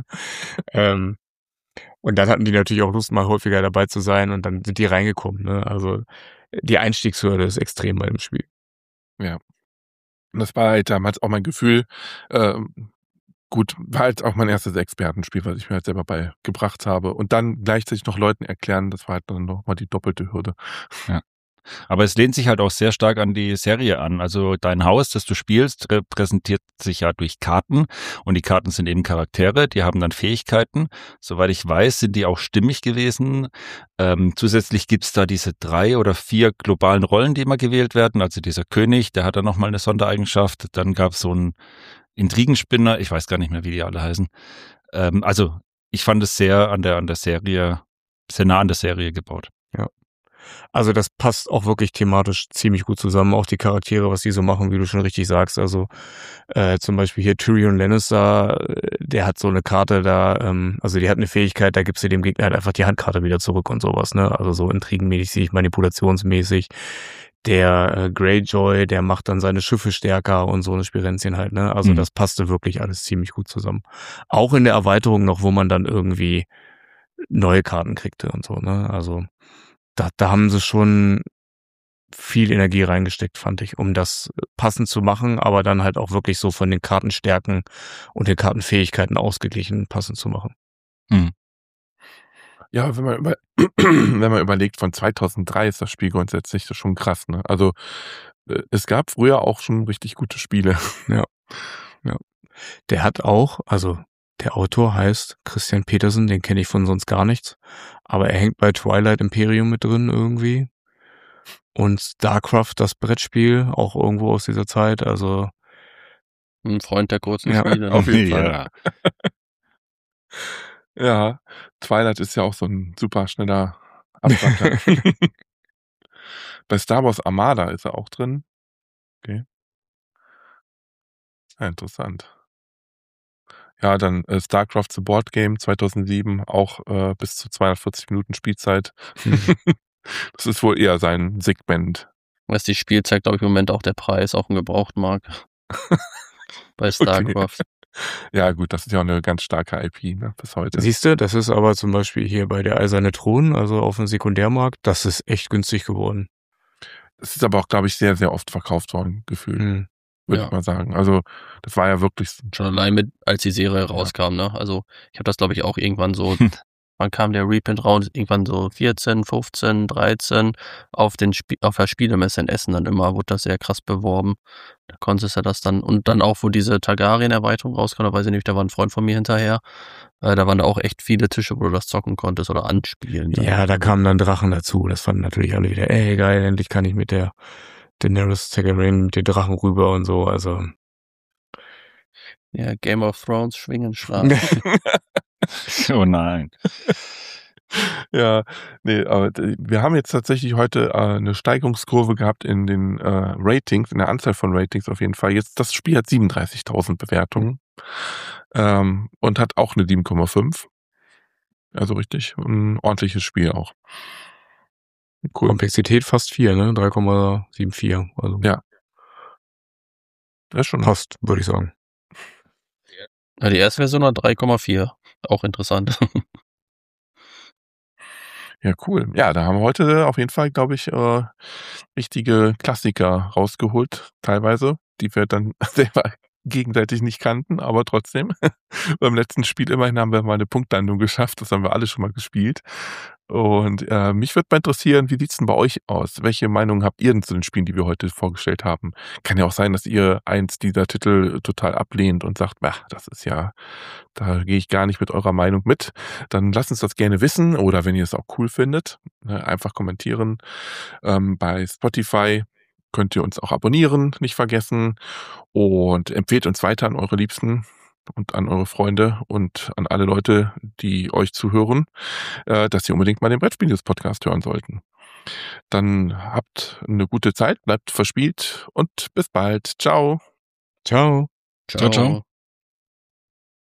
Speaker 4: Und dann hatten die natürlich auch Lust, mal häufiger dabei zu sein und dann sind die reingekommen. Ne? Also die Einstiegshürde ist extrem bei dem Spiel.
Speaker 1: Ja. Und das war halt damals auch mein Gefühl, Gut, war halt auch mein erstes Expertenspiel, was ich mir halt selber beigebracht habe. Und dann gleichzeitig noch Leuten erklären, das war halt dann nochmal die doppelte Hürde.
Speaker 2: Ja. Aber es lehnt sich halt auch sehr stark an die Serie an. Also dein Haus, das du spielst, repräsentiert sich ja durch Karten. Und die Karten sind eben Charaktere, die haben dann Fähigkeiten. Soweit ich weiß, sind die auch stimmig gewesen. Zusätzlich gibt's da diese 3 oder 4 globalen Rollen, die immer gewählt werden. Also dieser König, der hat dann nochmal eine Sondereigenschaft. Dann gab's so einen Intrigenspinner, ich weiß gar nicht mehr, wie die alle heißen. Also ich fand es sehr an der Serie, sehr nah an der Serie gebaut.
Speaker 4: Ja. Also das passt auch wirklich thematisch ziemlich gut zusammen. Auch die Charaktere, was die so machen, wie du schon richtig sagst. Also zum Beispiel hier Tyrion Lannister, der hat so eine Karte da, also die hat eine Fähigkeit, da gibst du dem Gegner halt einfach die Handkarte wieder zurück und sowas, ne? Also so intrigenmäßig, manipulationsmäßig. Der Greyjoy, der macht dann seine Schiffe stärker und so eine Spirenzchen halt, ne? Also das passte wirklich alles ziemlich gut zusammen. Auch in der Erweiterung noch, wo man dann irgendwie neue Karten kriegte und so, ne? Also da haben sie schon viel Energie reingesteckt, fand ich, um das passend zu machen, aber dann halt auch wirklich so von den Kartenstärken und den Kartenfähigkeiten ausgeglichen passend zu machen.
Speaker 2: Mhm.
Speaker 1: Ja, wenn man überlegt, von 2003 ist das Spiel grundsätzlich, das ist schon krass, ne? Also es gab früher auch schon richtig gute Spiele.
Speaker 4: Ja. Der hat auch, also der Autor heißt Christian Petersen, den kenne ich von sonst gar nichts, aber er hängt bei Twilight Imperium mit drin irgendwie. Und StarCraft, das Brettspiel, auch irgendwo aus dieser Zeit, also
Speaker 3: Ein Freund der kurzen
Speaker 4: Ja,
Speaker 3: Spiele.
Speaker 1: auf jeden
Speaker 2: Ja.
Speaker 1: Ja, Twilight ist ja auch so ein super schneller Absacker. Bei Star Wars Armada ist er auch drin. Okay. Ja, interessant. Ja, dann StarCraft The Board Game 2007, auch bis zu 240 Minuten Spielzeit. Das ist wohl eher sein Segment.
Speaker 3: Was die Spielzeit, glaube ich, im Moment auch der Preis auf dem Gebrauchtmarkt. Bei StarCraft.
Speaker 1: Ja gut, das ist ja auch eine ganz starke IP, ne, bis heute.
Speaker 4: Siehst du, das ist aber zum Beispiel hier bei der Eiserne Thron, also auf dem Sekundärmarkt, das ist echt günstig geworden.
Speaker 1: Es ist aber auch, glaube ich, sehr, sehr oft verkauft worden, gefühlt, würde ich mal sagen. Also das war ja wirklich...
Speaker 3: Schon allein mit, als die Serie rauskam, ne? Also ich habe das, glaube ich, auch irgendwann so, wann kam der Reprint raus? Irgendwann so 14, 15, 13 auf der Spielemesse in Essen dann immer, wurde das sehr krass beworben. Da konntest du das dann, und dann auch, wo diese Targaryen-Erweiterung rauskam, da weiß ich nicht, da war ein Freund von mir hinterher, da waren da auch echt viele Tische, wo du das zocken konntest oder anspielen. Dann.
Speaker 4: Ja, da kamen dann Drachen dazu, das fanden natürlich alle wieder, geil, endlich kann ich mit der Daenerys Targaryen, mit den Drachen rüber und so, also.
Speaker 3: Ja, Game of Thrones, Schwingen, Schlagen.
Speaker 2: Oh nein.
Speaker 1: Ja, nee, aber wir haben jetzt tatsächlich heute eine Steigungskurve gehabt in den Ratings, in der Anzahl von Ratings auf jeden Fall. Jetzt, das Spiel hat 37.000 Bewertungen und hat auch eine 7,5. Also richtig ein ordentliches Spiel auch. Cool.
Speaker 4: Komplexität fast 4, ne? 3,74. Also
Speaker 1: Ja. Das ist schon
Speaker 4: passt, würde ich sagen.
Speaker 3: Ja, die erste Version hat 3,4. Auch interessant.
Speaker 1: Ja, cool. Ja, da haben wir heute auf jeden Fall, glaube ich, richtige Klassiker rausgeholt, teilweise, die wir dann selber gegenseitig nicht kannten, aber trotzdem. Beim letzten Spiel immerhin haben wir mal eine Punktlandung geschafft, das haben wir alle schon mal gespielt. Und mich würde mal interessieren, wie sieht's denn bei euch aus? Welche Meinung habt ihr denn zu den Spielen, die wir heute vorgestellt haben? Kann ja auch sein, dass ihr eins dieser Titel total ablehnt und sagt, das ist ja, da gehe ich gar nicht mit eurer Meinung mit. Dann lasst uns das gerne wissen oder wenn ihr es auch cool findet, einfach kommentieren. Bei Spotify könnt ihr uns auch abonnieren, nicht vergessen, und empfehlt uns weiter an eure Liebsten und an eure Freunde und an alle Leute, die euch zuhören, dass sie unbedingt mal den Brettspiel-Podcast hören sollten. Dann habt eine gute Zeit, bleibt verspielt und bis bald. Ciao.
Speaker 4: Ciao.
Speaker 2: Ciao, ciao.